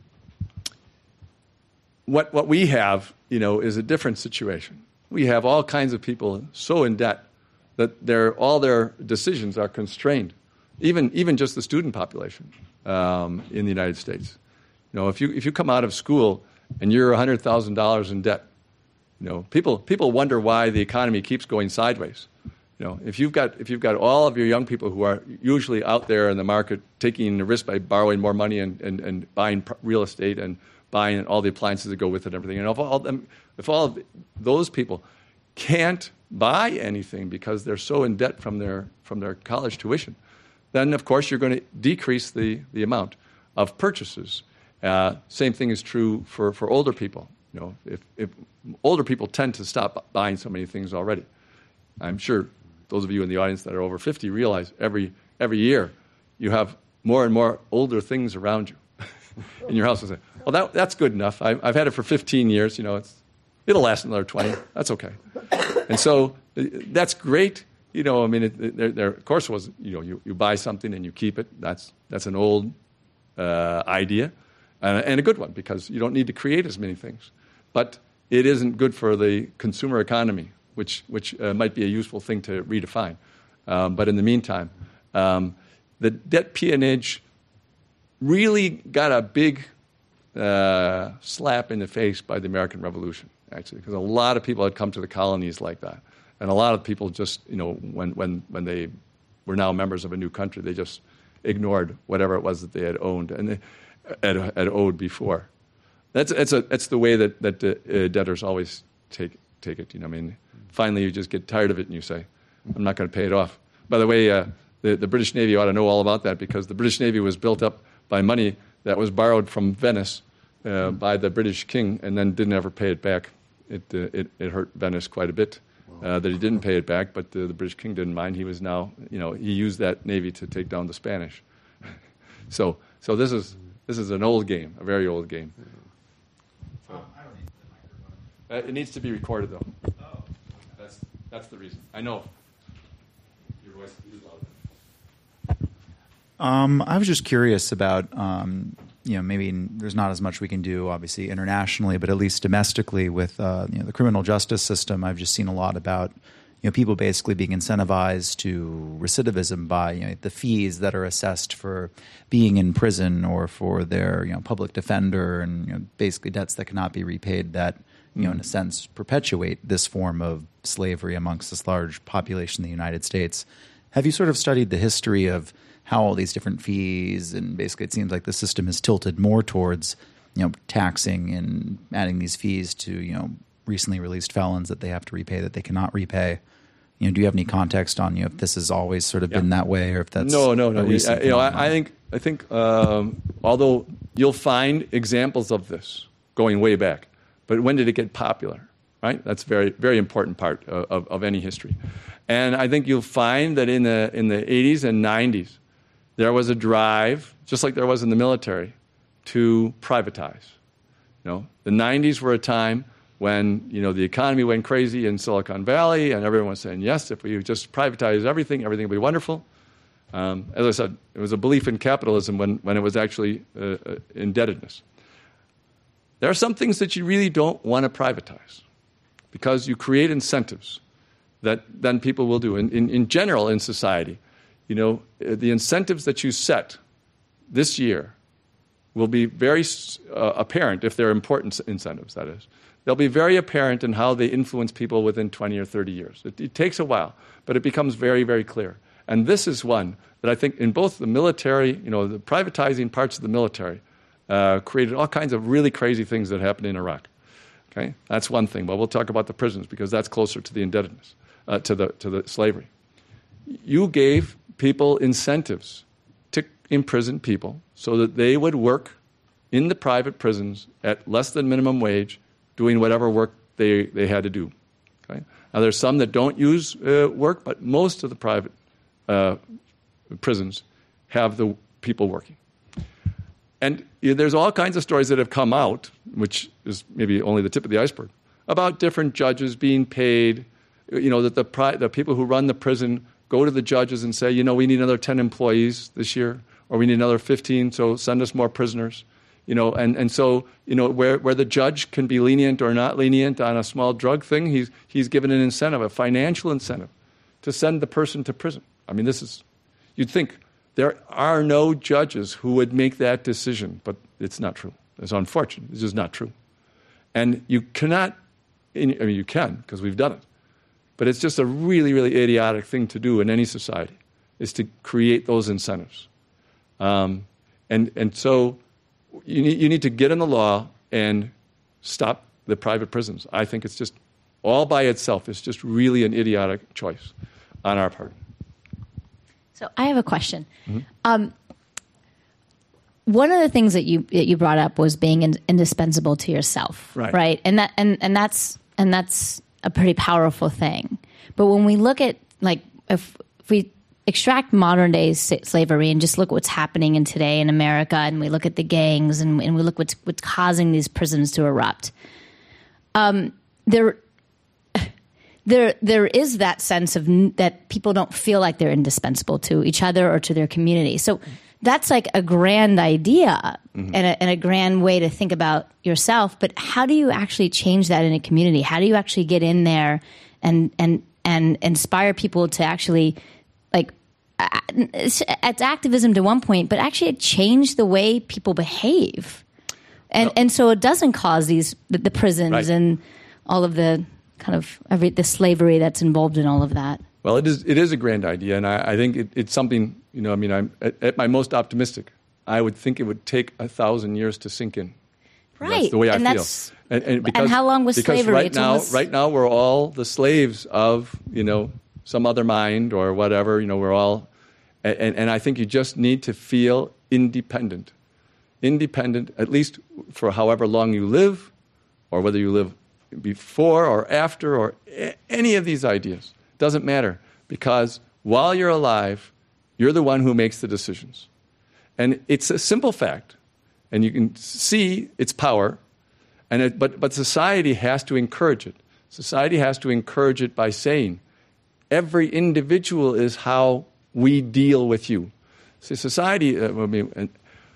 what what we have, you know, is a different situation. We have all kinds of people so in debt that their all their decisions are constrained, even even just the student population um, in the United States. You know, if you if you come out of school and you're one hundred thousand dollars in debt, you know, people people wonder why the economy keeps going sideways. You know, if you've got if you've got all of your young people who are usually out there in the market taking the risk by borrowing more money and, and, and buying real estate and buying all the appliances that go with it and everything, and if all them if all of those people can't buy anything because they're so in debt from their from their college tuition, then of course you're going to decrease the, the amount of purchases. Uh, same thing is true for, for older people. You know, if, if older people tend to stop buying so many things already. I'm sure those of you in the audience that are over fifty realize every every year you have more and more older things around you in your house. And say, well, that, that's good enough. I, I've had it for fifteen years. You know, it's it'll last another twenty. That's okay. And so that's great. You know, I mean, it, it, there, there, of course, was you know, you, you buy something and you keep it. That's that's an old uh, idea, uh, and a good one, because you don't need to create as many things. But it isn't good for the consumer economy, which which uh, might be a useful thing to redefine. Um, but in the meantime, um, the debt peonage really got a big uh, slap in the face by the American Revolution, actually, because a lot of people had come to the colonies like that. And a lot of people just, you know, when, when, when they were now members of a new country, they just ignored whatever it was that they had owned and they had, had owed before. That's, that's, a, that's the way that, that uh, debtors always take, take it. You know, I mean, finally you just get tired of it and you say, I'm not going to pay it off. By the way, uh, the, the British Navy ought to know all about that, because the British Navy was built up by money that was borrowed from Venice uh, by the British king and then didn't ever pay it back. It, uh, it, it hurt Venice quite a bit uh, that he didn't pay it back, but uh, the British king didn't mind. He was now, you know, he used that navy to take down the Spanish. so, so this is this is an old game, a very old game. So, I don't need the microphone. Uh, it needs to be recorded, though. Oh, that's that's the reason. I know your voice is loud. Um, I was just curious about. Um, You know, maybe there's not as much we can do, obviously, internationally, but at least domestically with uh, you know, the criminal justice system. I've just seen a lot about, you know, people basically being incentivized to recidivism by, you know, the fees that are assessed for being in prison or for their, you know, public defender, and, you know, basically debts that cannot be repaid that, you know, in a sense, perpetuate this form of slavery amongst this large population in the United States. Have you sort of studied the history of how all these different fees, and basically it seems like the system is tilted more towards, you know, taxing and adding these fees to, you know, recently released felons that they have to repay that they cannot repay. You know, do you have any context on, you know, if this has always sort of yeah. been that way, or if that's no, no, no. a recent I, you know, I, I think I think um, although you'll find examples of this going way back. But when did it get popular, right? That's a very, very important part of, of, of any history. And I think you'll find that in the in the eighties and nineties, there was a drive, just like there was in the military, to privatize. You know, the nineties were a time when, you know, the economy went crazy in Silicon Valley, and everyone was saying, yes, if we just privatize everything, everything will be wonderful. Um, as I said, it was a belief in capitalism when, when it was actually uh, uh, indebtedness. There are some things that you really don't want to privatize because you create incentives that then people will do. In, in, in general, in society, you know, the incentives that you set this year will be very uh, apparent, if they're important incentives, that is. They'll be very apparent in how they influence people within twenty or thirty years. It, it takes a while, but it becomes very, very clear. And this is one that I think in both the military, you know, the privatizing parts of the military uh, created all kinds of really crazy things that happened in Iraq. Okay, that's one thing. But we'll talk about the prisons because that's closer to the indebtedness, uh, to the to the slavery. You gave people incentives to imprison people so that they would work in the private prisons at less than minimum wage, doing whatever work they, they had to do. Okay? Now, there's some that don't use uh, work, but most of the private uh, prisons have the people working. And you know, there's all kinds of stories that have come out, which is maybe only the tip of the iceberg, about different judges being paid, you know, that the, pri- the people who run the prison go to the judges and say, you know, we need another ten employees this year, or we need another fifteen, so send us more prisoners. You know, and, and so, you know, where, where the judge can be lenient or not lenient on a small drug thing, he's, he's given an incentive, a financial incentive, to send the person to prison. I mean, this is, you'd think there are no judges who would make that decision, but it's not true. It's unfortunate. It's just not true. And you cannot, I mean, you can, because we've done it, but it's just a really, really idiotic thing to do in any society, is to create those incentives. Um, and, and so... You need, you need to get in the law and stop the private prisons. I think it's just, all by itself, it's just really an idiotic choice on our part. So I have a question. Mm-hmm. Um, one of the things that you that you brought up was being in, indispensable to yourself, right? Right, and that and, and that's and that's a pretty powerful thing. But when we look at, like, if, if we extract modern day slavery and just look what's happening in today in America, and we look at the gangs, and, and we look what's what's causing these prisons to erupt. Um, there, there, there is that sense of n- that people don't feel like they're indispensable to each other or to their community. So that's like a grand idea mm-hmm. and, a, and a grand way to think about yourself. But how do you actually change that in a community? How do you actually get in there and and and inspire people to actually, like, it's, it's activism to one point, but actually it changed the way people behave. And no. and so it doesn't cause these, the, the prisons right. and all of the kind of, every the slavery that's involved in all of that. Well, it is it is a grand idea, and I, I think it, it's something, you know, I mean, I'm at, at my most optimistic, I would think it would take a thousand years to sink in. Right. That's the way and I that's, feel. And, and, because, and how long was because slavery? Right it's now, almost... right now, we're all the slaves of, you know, some other mind or whatever. You know, we're all, and, and I think you just need to feel independent. Independent, at least for however long you live, or whether you live before or after, or a- any of these ideas. Doesn't matter, because while you're alive, you're the one who makes the decisions. And it's a simple fact, and you can see its power, and it, but, but society has to encourage it. Society has to encourage it by saying, every individual is how we deal with you. See, society, uh, I mean,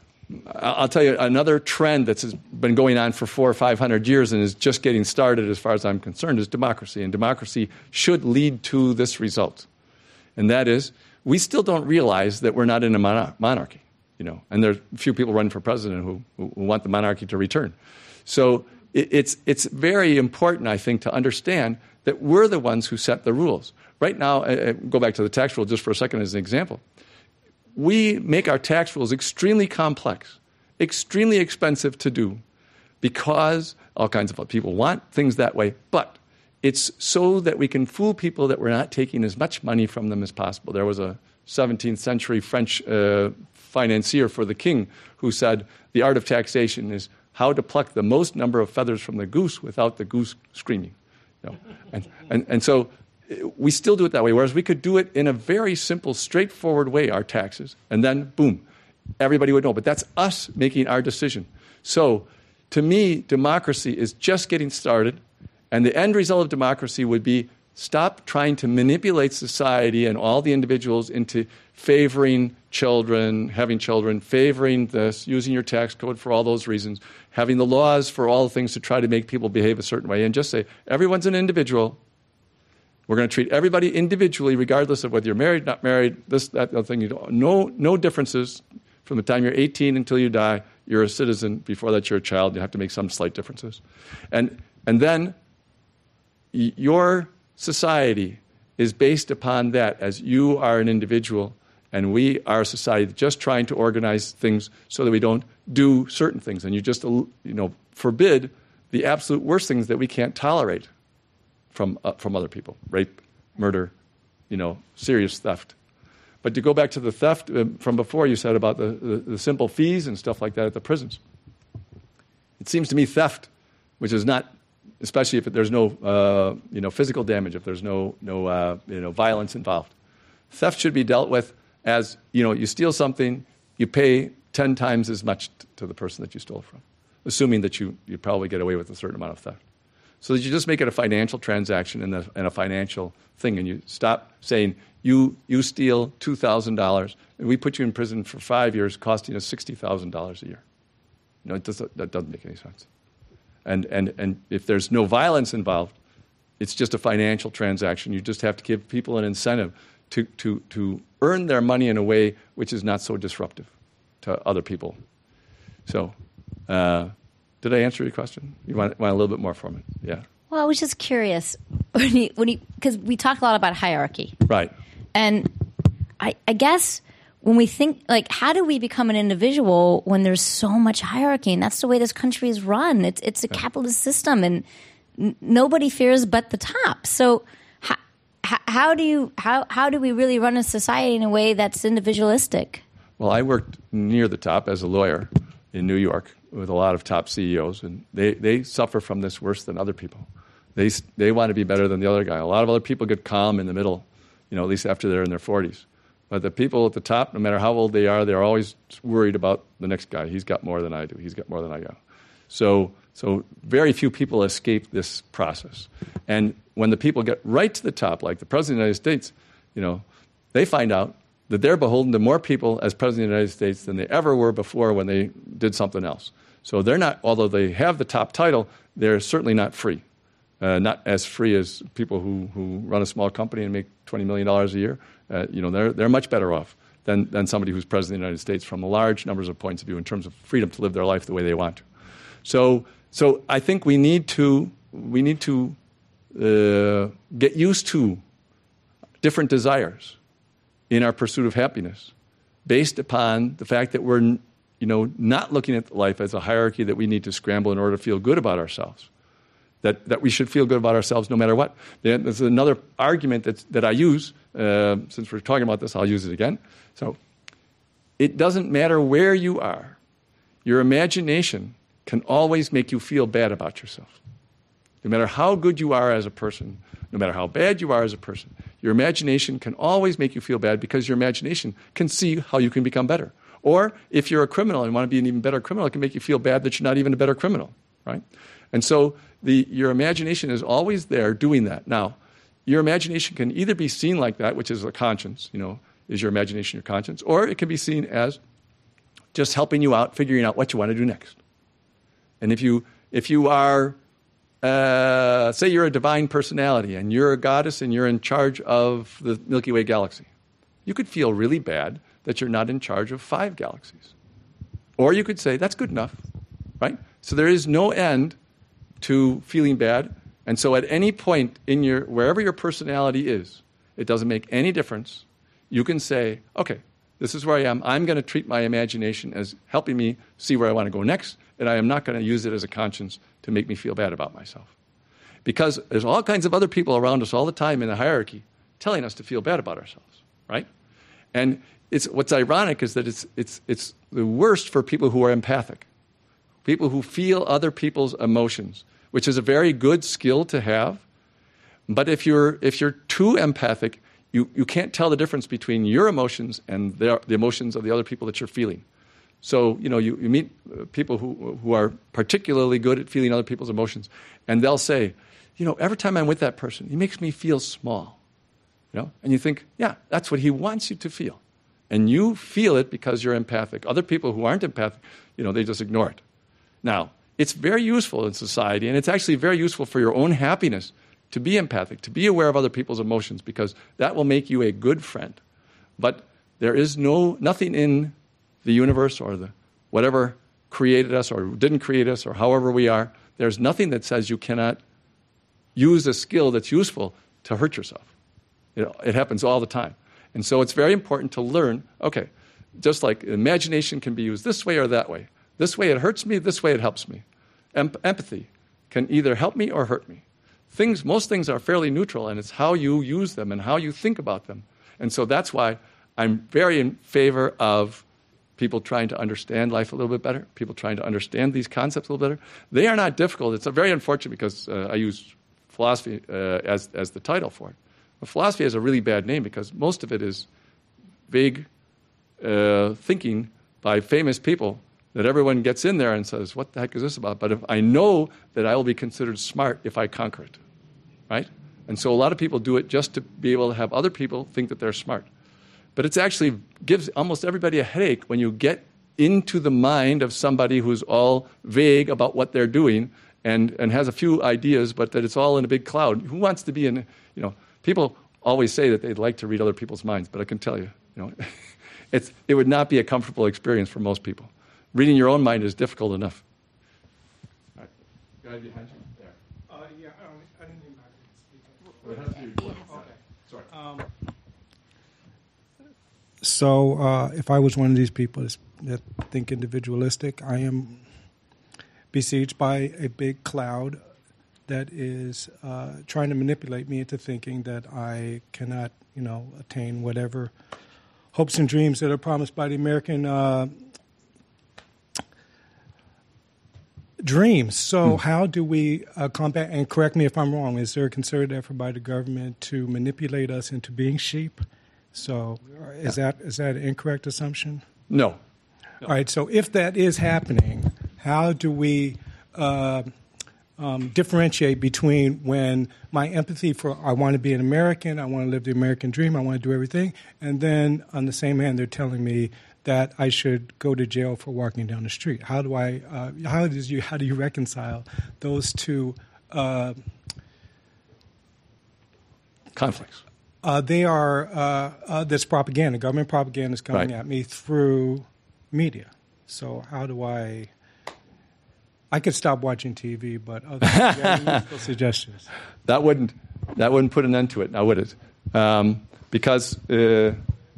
I'll tell you another trend that's been going on for four or five hundred years and is just getting started as far as I'm concerned is democracy. And democracy should lead to this result. And that is, we still don't realize that we're not in a mon- monarchy. You know, and there's a few people running for president who, who want the monarchy to return. So it, it's it's very important, I think, to understand that we're the ones who set the rules. Right now, uh, go back to the tax rule just for a second as an example. We make our tax rules extremely complex, extremely expensive to do, because all kinds of people want things that way. But it's so that we can fool people that we're not taking as much money from them as possible. There was a seventeenth century French uh, financier for the king who said the art of taxation is how to pluck the most number of feathers from the goose without the goose screaming. You know? and, and, and so we still do it that way, whereas we could do it in a very simple, straightforward way, our taxes, and then, boom, everybody would know. But that's us making our decision. So to me, democracy is just getting started, and the end result of democracy would be stop trying to manipulate society and all the individuals into favoring children, having children, favoring this, using your tax code for all those reasons, having the laws for all the things to try to make people behave a certain way, and just say, everyone's an individual. We're going to treat everybody individually, regardless of whether you're married, not married, this, that, the other thing. You don't, no, no differences from the time you're eighteen until you die. You're a citizen. Before that, you're a child. You have to make some slight differences. And, and then y- your society is based upon that, as you are an individual and we are a society just trying to organize things so that we don't do certain things. And you just, you know, forbid the absolute worst things that we can't tolerate from uh, from other people: rape, murder, you know, serious theft. But to go back to the theft uh, from before, you said about the, the, the simple fees and stuff like that at the prisons. It seems to me theft, which is not, especially if there's no uh, you know physical damage, if there's no no uh, you know violence involved, theft should be dealt with as, you know, you steal something, you pay ten times as much t- to the person that you stole from, assuming that you you probably get away with a certain amount of theft. So that you just make it a financial transaction and a, and a financial thing, and you stop saying you you steal two thousand dollars and we put you in prison for five years, costing us sixty thousand dollars a year. You know, it does, that doesn't make any sense. And and and if there's no violence involved, it's just a financial transaction. You just have to give people an incentive to to to earn their money in a way which is not so disruptive to other people. So. Uh, Did I answer your question? You want, want a little bit more from it? Yeah. Well, I was just curious when you, when you, because we talked a lot about hierarchy, Right. and I, I guess when we think, like, how do we become an individual when there's so much hierarchy? And that's the way this country is run. It's it's a capitalist system, and n- nobody fears but the top. So how, how do you how how do we really run a society in a way that's individualistic? Well, I worked near the top as a lawyer in New York with a lot of top C E Os, and they, they suffer from this worse than other people. They they want to be better than the other guy. A lot of other people get calm in the middle, you know, at least after they're in their forties. But the people at the top, no matter how old they are, they're always worried about the next guy. He's got more than I do. He's got more than I got. So so very few people escape this process. And when the people get right to the top, like the President of the United States, you know, they find out that they're beholden to more people as President of the United States than they ever were before when they did something else. So they're not, although they have the top title, they're certainly not free. Uh, not as free as people who, who run a small company and make twenty million dollars a year. Uh, you know, they're, they're much better off than, than somebody who's President of the United States from large numbers of points of view in terms of freedom to live their life the way they want to. So, so I think we need to, we need to uh, get used to different desires in our pursuit of happiness, based upon the fact that we're, you know, not looking at life as a hierarchy that we need to scramble in order to feel good about ourselves. That that we should feel good about ourselves no matter what. There's another argument that that I use. Uh, since we're talking about this, I'll use it again. So, it doesn't matter where you are. Your imagination can always make you feel bad about yourself. No matter how good you are as a person, no matter how bad you are as a person, your imagination can always make you feel bad because your imagination can see how you can become better. Or if you're a criminal and want to be an even better criminal, it can make you feel bad that you're not even a better criminal, right? And so the, your imagination is always there doing that. Now, your imagination can either be seen like that, which is a conscience, you know, is your imagination your conscience, or it can be seen as just helping you out, figuring out what you want to do next. And if you if you are, uh, say you're a divine personality and you're a goddess and you're in charge of the Milky Way galaxy, you could feel really bad that you're not in charge of five galaxies. Or you could say, that's good enough, right? So there is no end to feeling bad. And so at any point in your, wherever your personality is, it doesn't make any difference. You can say, okay, this is where I am. I'm going to treat my imagination as helping me see where I want to go next, and I am not going to use it as a conscience to make me feel bad about myself. Because there's all kinds of other people around us all the time in the hierarchy telling us to feel bad about ourselves, right? And it's, what's ironic is that it's, it's, it's the worst for people who are empathic. people who feel other people's emotions, which is a very good skill to have. But if you're if you're too empathic, you, you can't tell the difference between your emotions and their, the emotions of the other people that you're feeling. So, you know, you, you meet people who who are particularly good at feeling other people's emotions, and they'll say, you know, every time I'm with that person, he makes me feel small. You know, and you think, yeah, that's what he wants you to feel. And you feel it because you're empathic. Other people who aren't empathic, you know, they just ignore it. Now, it's very useful in society, and it's actually very useful for your own happiness to be empathic, to be aware of other people's emotions, because that will make you a good friend. But there is no nothing in the universe or the whatever created us or didn't create us or however we are, there's nothing that says you cannot use a skill that's useful to hurt yourself. It, it happens all the time. And so it's very important to learn, okay, just like imagination can be used this way or that way. This way it hurts me, this way it helps me. Em- empathy can either help me or hurt me. Things, most things are fairly neutral, and it's how you use them and how you think about them. And so that's why I'm very in favor of people trying to understand life a little bit better, people trying to understand these concepts a little better. They are not difficult. It's a very unfortunate because uh, I use philosophy uh, as, as the title for it. But philosophy has a really bad name because most of it is vague uh, thinking by famous people that everyone gets in there and says, what the heck is this about? But if I know that I will be considered smart if I conquer it, right? And so a lot of people do it just to be able to have other people think that they're smart. But it actually gives almost everybody a headache when you get into the mind of somebody who's all vague about what they're doing and, and has a few ideas, but that it's all in a big cloud. Who wants to be in, you know, people always say that they'd like to read other people's minds, but I can tell you, you know, it's, it would not be a comfortable experience for most people. Reading your own mind is difficult enough. All right. Guy behind you. There. Uh, yeah, I, don't, I didn't even know I could speak. Okay. Sorry. Um, so uh, if I was one of these people that think individualistic, I am besieged by a big cloud that is uh, trying to manipulate me into thinking that I cannot, you know, attain whatever hopes and dreams that are promised by the American uh, dreams. So hmm. how do we uh, combat, and correct me if I'm wrong, is there a concerted effort by the government to manipulate us into being sheep? So is yeah. that is that an incorrect assumption? No. no. All right, so if that is happening, how do we uh, um, differentiate between when my empathy for I want to be an American, I want to live the American dream, I want to do everything, and then on the same hand they're telling me that I should go to jail for walking down the street. How do I? Uh, how does you? How do you reconcile those two uh, conflicts? Uh, they are. Uh, uh, this propaganda, government propaganda, is coming right. at me through media. So how do I? I could stop watching T V, but other yeah, suggestions. That wouldn't. That wouldn't put an end to it, now would it? Um, because. Uh,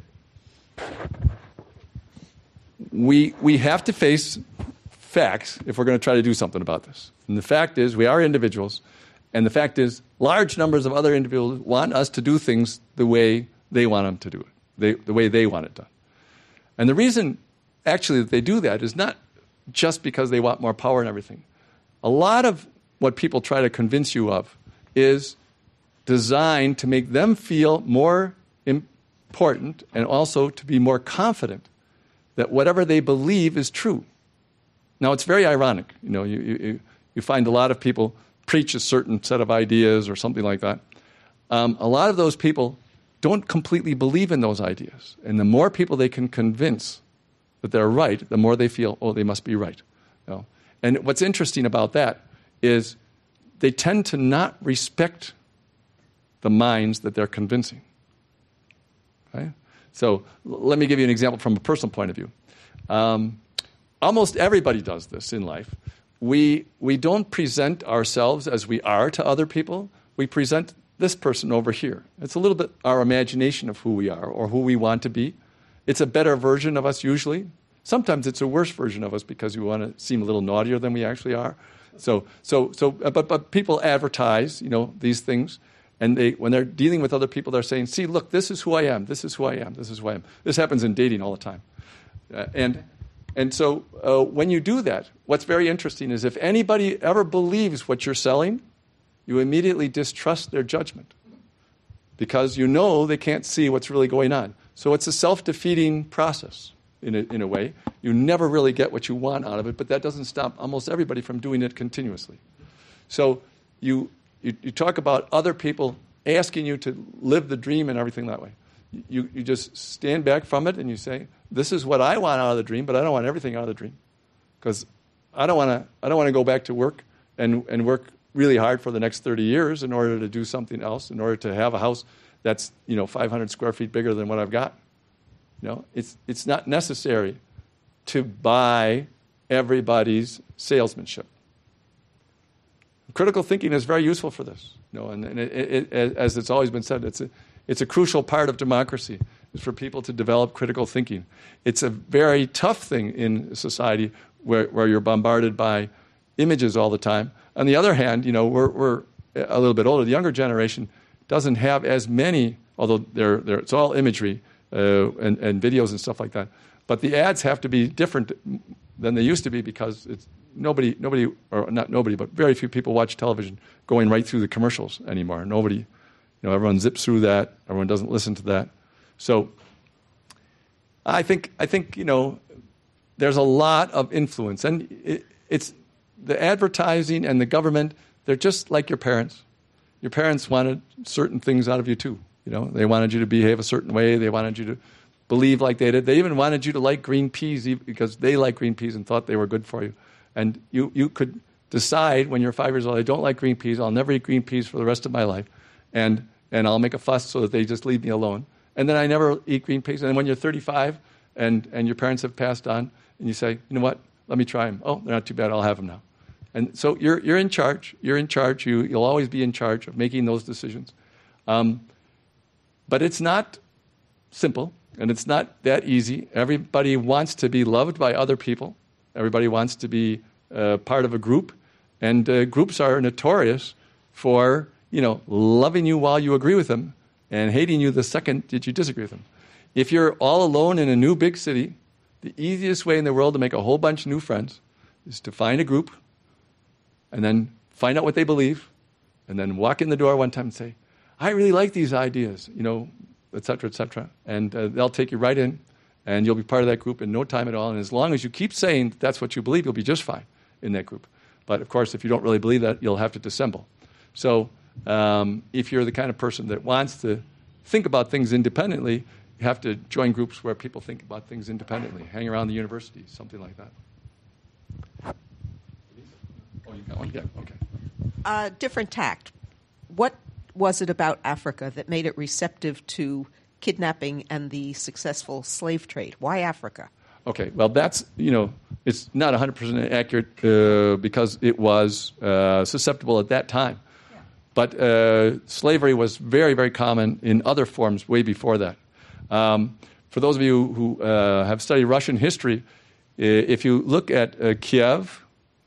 We we have to face facts if we're going to try to do something about this. And the fact is, we are individuals, and the fact is, large numbers of other individuals want us to do things the way they want them to do it, they, the way they want it done. And the reason, actually, that they do that is not just because they want more power and everything. A lot of what people try to convince you of is designed to make them feel more important and also to be more confident that whatever they believe is true. Now, it's very ironic. You know, you, you, you find a lot of people preach a certain set of ideas or something like that. Um, a lot of those people don't completely believe in those ideas. And the more people they can convince that they're right, the more they feel, oh, they must be right. You know? And what's interesting about that is they tend to not respect the minds that they're convincing. Right? So let me give you an example from a personal point of view. Um, almost everybody does this in life. We we don't present ourselves as we are to other people. We present this person over here. It's a little bit our imagination of who we are or who we want to be. It's a better version of us usually. Sometimes it's a worse version of us because we want to seem a little naughtier than we actually are. So so so but but people advertise, you know, these things. And they, when they're dealing with other people, they're saying, see, look, this is who I am. This is who I am. This is who I am. This happens in dating all the time. Uh, and And so uh, when you do that, what's very interesting is if anybody ever believes what you're selling, you immediately distrust their judgment because you know they can't see what's really going on. So it's a self-defeating process in a, in a way. You never really get what you want out of it, but that doesn't stop almost everybody from doing it continuously. So you, you, you talk about other people asking you to live the dream and everything that way. You, you just stand back from it and you say, this is what I want out of the dream, but I don't want everything out of the dream. Because I don't want to I don't want to go back to work and, and work really hard for the next thirty years in order to do something else, in order to have a house that's, you know, five hundred square feet bigger than what I've got. You know, it's it's not necessary to buy everybody's salesmanship. Critical thinking is very useful for this. You know, and, and it, it, it, as it's always been said, it's a it's a crucial part of democracy is for people to develop critical thinking. It's a very tough thing in society where, where you're bombarded by images all the time. On the other hand, you know, we're, we're a little bit older. The younger generation doesn't have as many, although they're, they're, it's all imagery uh, and, and videos and stuff like that. But the ads have to be different than they used to be because it's nobody, nobody, or not nobody, but very few people watch television going right through the commercials anymore. Nobody, you know, everyone zips through that. Everyone doesn't listen to that. So I think, I think, you know, there's a lot of influence. And it, it's the advertising and the government, they're just like your parents. Your parents wanted certain things out of you too. You know, they wanted you to behave a certain way. They wanted you to believe like they did. They even wanted you to like green peas because they liked green peas and thought they were good for you. And you, you could decide when you're five years old, I don't like green peas. I'll never eat green peas for the rest of my life. And, and I'll make a fuss so that they just leave me alone. And then I never eat green peas. And then when you're thirty-five and, and your parents have passed on, and you say, you know what, let me try them. Oh, they're not too bad. I'll have them now. And so you're, you're in charge. You're in charge. You, you'll always be in charge of making those decisions. Um, but it's not simple, and it's not that easy. Everybody wants to be loved by other people. Everybody wants to be uh, part of a group. And uh, groups are notorious for, you know, loving you while you agree with them and hating you the second that you disagree with them. If you're all alone in a new big city, the easiest way in the world to make a whole bunch of new friends is to find a group and then find out what they believe and then walk in the door one time and say, I really like these ideas, you know, et cetera, et cetera. And uh, they'll take you right in and you'll be part of that group in no time at all. And as long as you keep saying that's what you believe, you'll be just fine in that group. But, of course, if you don't really believe that, you'll have to dissemble. So um, if you're the kind of person that wants to think about things independently, you have to join groups where people think about things independently, hang around the university, something like that. Oh, you got one? Yeah, okay. Uh, different tact. What was it about Africa that made it receptive to kidnapping and the successful slave trade? Why Africa? Okay, well, that's, you know, it's not one hundred percent accurate uh, because it was uh, susceptible at that time. Yeah. But uh, slavery was very, very common in other forms way before that. Um, for those of you who uh, have studied Russian history, if you look at uh, Kiev,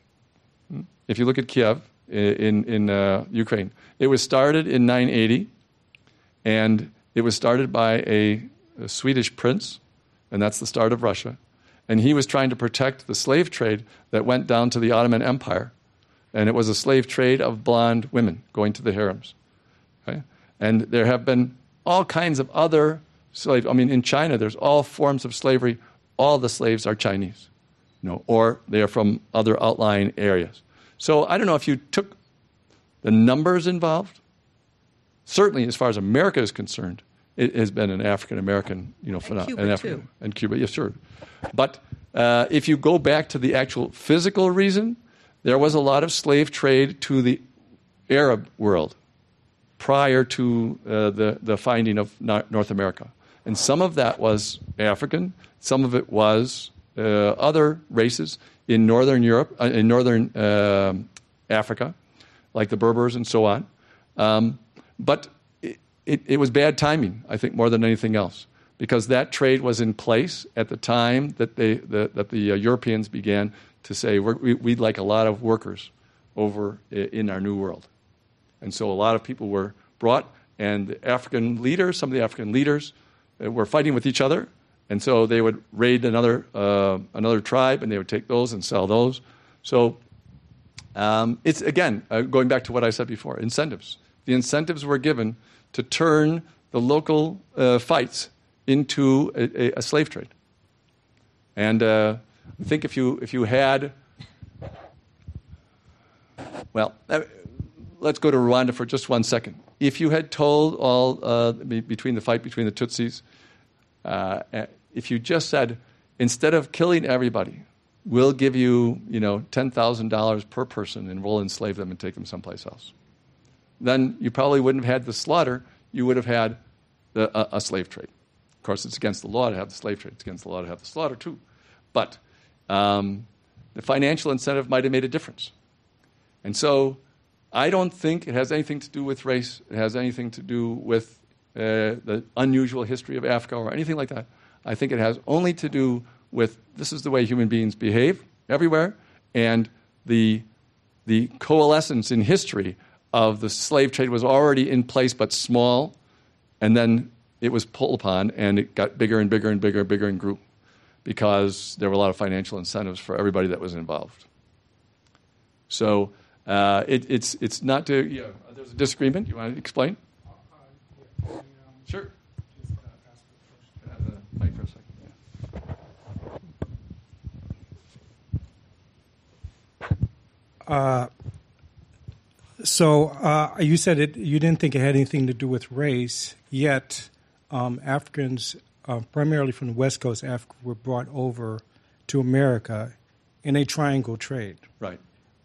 if you look at Kiev in, in uh, Ukraine, it was started in nine eighty, and it was started by a, a Swedish prince, and that's the start of Russia. And he was trying to protect the slave trade that went down to the Ottoman Empire. And it was a slave trade of blonde women going to the harems. Okay? And there have been all kinds of other slave. I mean, in China, there's all forms of slavery. All the slaves are Chinese, you know, or they are from other outlying areas. So I don't know if you took the numbers involved. Certainly, as far as America is concerned, it has been an African-American, you know, phenomenon. And Cuba, too. And Cuba, yes, sure. But uh, if you go back to the actual physical reason, there was a lot of slave trade to the Arab world prior to uh, the, the finding of North America. And some of that was African. Some of it was uh, other races in northern Europe, uh, in northern uh, Africa, like the Berbers and so on. Um, but it, it, it was bad timing, I think, more than anything else, because that trade was in place at the time that, they, the, that the uh, Europeans began to say, we're, we, we'd like a lot of workers over in our new world. And so a lot of people were brought, and the African leaders, some of the African leaders uh, were fighting with each other, And so they would raid another uh, another tribe, and they would take those and sell those. So um, it's, again, uh, going back to what I said before, incentives. The incentives were given to turn the local uh, fights into a, a, a slave trade. And uh, I think if you if you had, well, uh, let's go to Rwanda for just one second. If you had told all uh, between the fight between the Tutsis, uh, if you just said, instead of killing everybody, we'll give you, you know, ten thousand dollars per person and we'll enslave them and take them someplace else, then you probably wouldn't have had the slaughter. You would have had the, a, a slave trade. Of course, it's against the law to have the slave trade. It's against the law to have the slaughter, too. But um, the financial incentive might have made a difference. And so I don't think it has anything to do with race. It has anything to do with uh, the unusual history of Africa or anything like that. I think it has only to do with this is the way human beings behave everywhere, and the, the coalescence in history of the slave trade was already in place but small, and then it was pulled upon, and it got bigger and bigger and bigger and bigger and grew because there were a lot of financial incentives for everybody that was involved. So uh, it, it's it's not to, yeah, there's a disagreement. You want to explain? Uh, yeah, can I, um, Sure. just, uh, ask a question? Can I have the mic for a second? Yeah. Uh, so uh, you said it. You didn't think it had anything to do with race, yet um, Africans, uh, primarily from the West Coast, Africa, were brought over to America in a triangle trade. Right.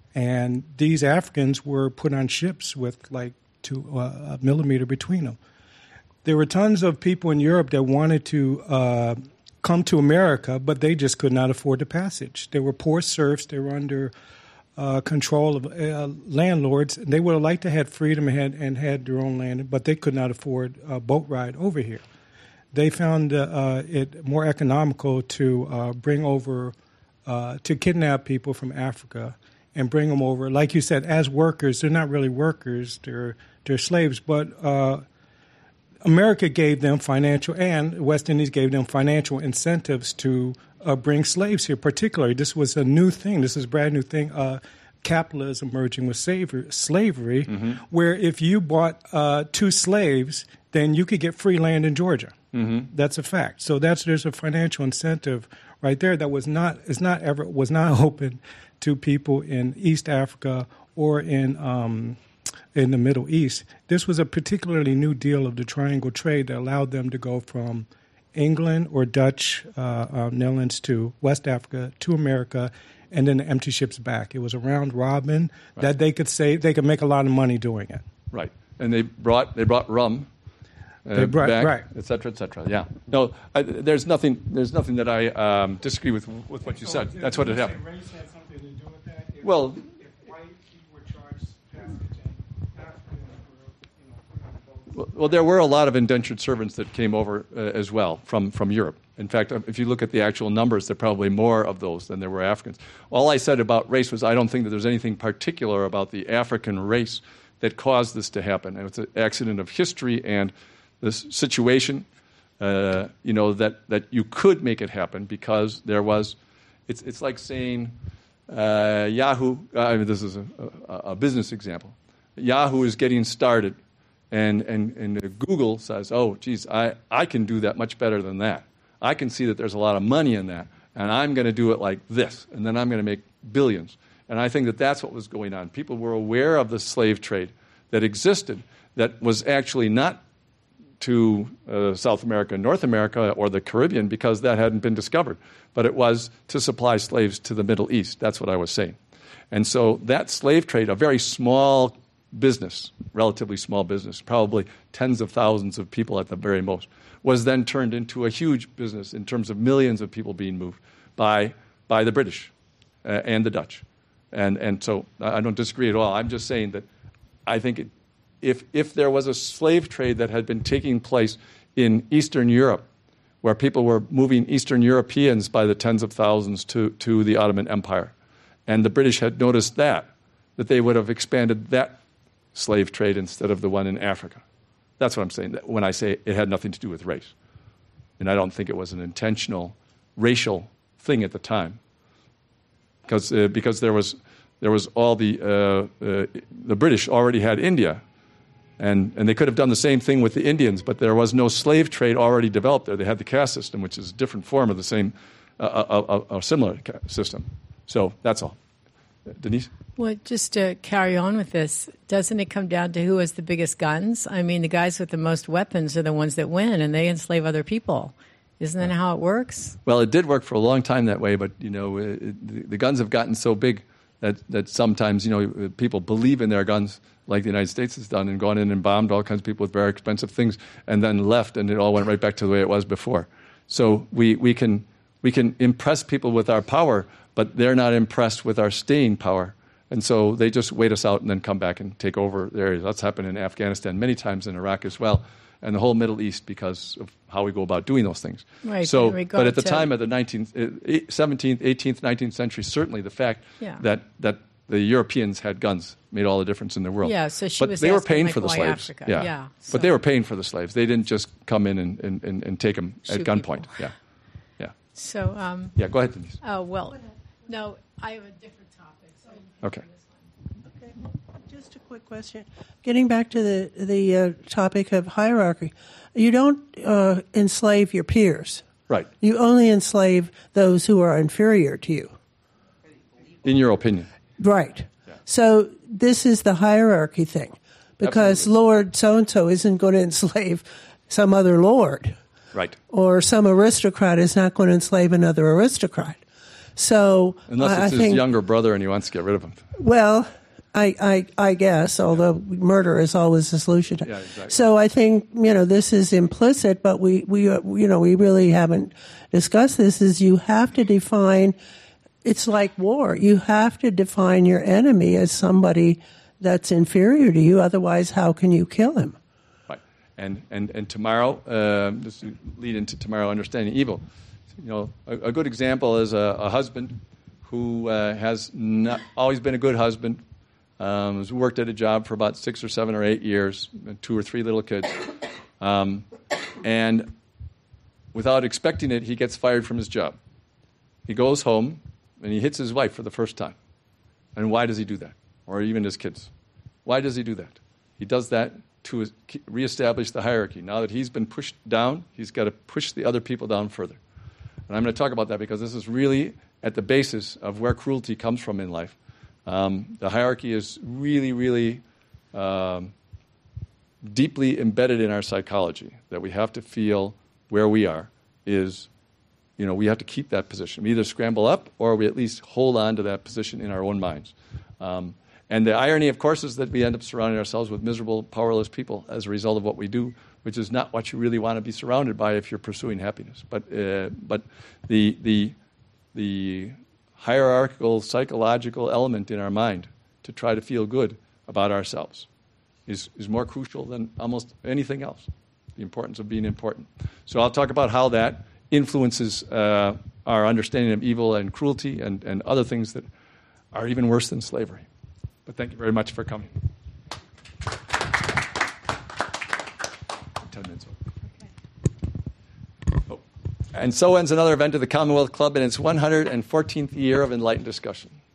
And these Africans were put on ships with like two uh, a millimeter between them. There were tons of people in Europe that wanted to uh, come to America, but they just could not afford the passage. They were poor serfs. They were under uh, control of uh, landlords. They would have liked to have freedom and had, and had their own land, but they could not afford a boat ride over here. They found uh, uh, it more economical to uh, bring over, uh, to kidnap people from Africa and bring them over, like you said, as workers. They're not really workers; they're they're slaves. But uh, America gave them financial, and West Indies gave them financial incentives to uh, bring slaves here. Particularly, this was a new thing. This is a brand new thing. Uh, capitalism merging with slavery, slavery mm-hmm. where if you bought uh, two slaves, then you could get free land in Georgia. Mm-hmm. That's a fact. So that's there's a financial incentive right there that was not is not ever was not open to people in East Africa or in um, in the Middle East. This was a particularly new deal of the triangle trade that allowed them to go from England or Dutch uh, uh, Netherlands to West Africa to America, and then the empty ships back. It was a round robin right. that they could say they could make a lot of money doing it. Right, and they brought they brought rum. Uh, they brought back, right, et cetera, et cetera. Yeah, no, I, there's nothing. There's nothing that I um, disagree with with what you so said. That's what it happened. Race had something to do with that? If, well, if white people were charged passage and Africans were, you know, put on boats. Well, well, there were a lot of indentured servants that came over uh, as well from, from Europe. In fact, if you look at the actual numbers, there are probably more of those than there were Africans. All I said about race was I don't think that there's anything particular about the African race that caused this to happen. And it's an accident of history and this situation, uh, you know, that, that you could make it happen because there was, it's it's like saying uh, Yahoo, I mean, this is a, a, a business example. Yahoo is getting started, and, and, and Google says, oh, geez, I, I can do that much better than that. I can see that there's a lot of money in that, and I'm going to do it like this, and then I'm going to make billions. And I think that that's what was going on. People were aware of the slave trade that existed that was actually not to uh, South America and North America or the Caribbean because that hadn't been discovered, but it was to supply slaves to the Middle East. That's what I was saying. And so that slave trade, a very small business, relatively small business, probably tens of thousands of people at the very most, was then turned into a huge business in terms of millions of people being moved by by the British uh, and the Dutch. And and so I don't disagree at all. I'm just saying that I think it, if if there was a slave trade that had been taking place in Eastern Europe, where people were moving Eastern Europeans by the tens of thousands to, to the Ottoman Empire, and the British had noticed that, that they would have expanded that slave trade instead of the one in Africa. That's what I'm saying when I say it had nothing to do with race. And I don't think it was an intentional racial thing at the time, because uh, because there was there was all the uh, uh, the British already had India, and and they could have done the same thing with the Indians, but there was no slave trade already developed there. They had the caste system, which is a different form of the same, uh, a, a, a similar system. So that's all. Denise? Well, just to carry on with this, doesn't it come down to who has the biggest guns? I mean, the guys with the most weapons are the ones that win, and they enslave other people. Isn't that how it works? Well, it did work for a long time that way, but you know, it, the, the guns have gotten so big that that sometimes you know people believe in their guns, like the United States has done, and gone in and bombed all kinds of people with very expensive things, and then left, and it all went right back to the way it was before. So we we can we can impress people with our power, but they're not impressed with our staying power. And so they just wait us out and then come back and take over the areas. That's happened in Afghanistan many times, in Iraq as well, and the whole Middle East, because of how we go about doing those things. Right. So, but at the to, time of the nineteenth, seventeenth, eighteenth, nineteenth century, certainly the fact yeah. that, that the Europeans had guns made all the difference in the world. Yeah, so she but was they were asking, paying like, for the why slaves. Africa? Yeah, yeah so. But they were paying for the slaves. They didn't just come in and, and, and, and take them Shoot at gunpoint. people. Yeah, yeah. So, um, yeah. Go ahead, Denise. Oh well, no, I have a different topic. So okay. Okay. Just a quick question. Getting back to the the uh, topic of hierarchy, you don't uh, enslave your peers. Right. You only enslave those who are inferior to you. In your opinion. Right. Yeah. So this is the hierarchy thing, because Absolutely. Lord so-and-so isn't going to enslave some other lord. Right. Or some aristocrat is not going to enslave another aristocrat. So Unless it's I, I his think, younger brother and he wants to get rid of him. Well, I, I, I guess, although murder is always the solution. To, yeah, exactly. So I think, you know, this is implicit, but we, we, uh, you know, we really haven't discussed this, is you have to define, it's like war. You have to define your enemy as somebody that's inferior to you. Otherwise, how can you kill him? Right. And, and, and tomorrow, um, this will lead into tomorrow, understanding evil. You know, a, a good example is a, a husband who uh, has not always been a good husband, um, has worked at a job for about six or seven or eight years, two or three little kids, um, and without expecting it, he gets fired from his job. He goes home and he hits his wife for the first time. And why does he do that? Or even his kids. Why does he do that? He does that to reestablish the hierarchy. Now that he's been pushed down, he's got to push the other people down further. And I'm going to talk about that because this is really at the basis of where cruelty comes from in life. Um, the hierarchy is really, really um, deeply embedded in our psychology, that we have to feel where we are is, you know, we have to keep that position. We either scramble up or we at least hold on to that position in our own minds. Um, and the irony, of course, is that we end up surrounding ourselves with miserable, powerless people as a result of what we do, which is not what you really want to be surrounded by if you're pursuing happiness. But uh, but the the the hierarchical psychological element in our mind to try to feel good about ourselves is is more crucial than almost anything else. The importance of being important. So I'll talk about how that influences uh, our understanding of evil and cruelty and, and other things that are even worse than slavery. But thank you very much for coming. Ten minutes over. Oh. And so ends another event of the Commonwealth Club in its one hundred fourteenth year of enlightened discussion.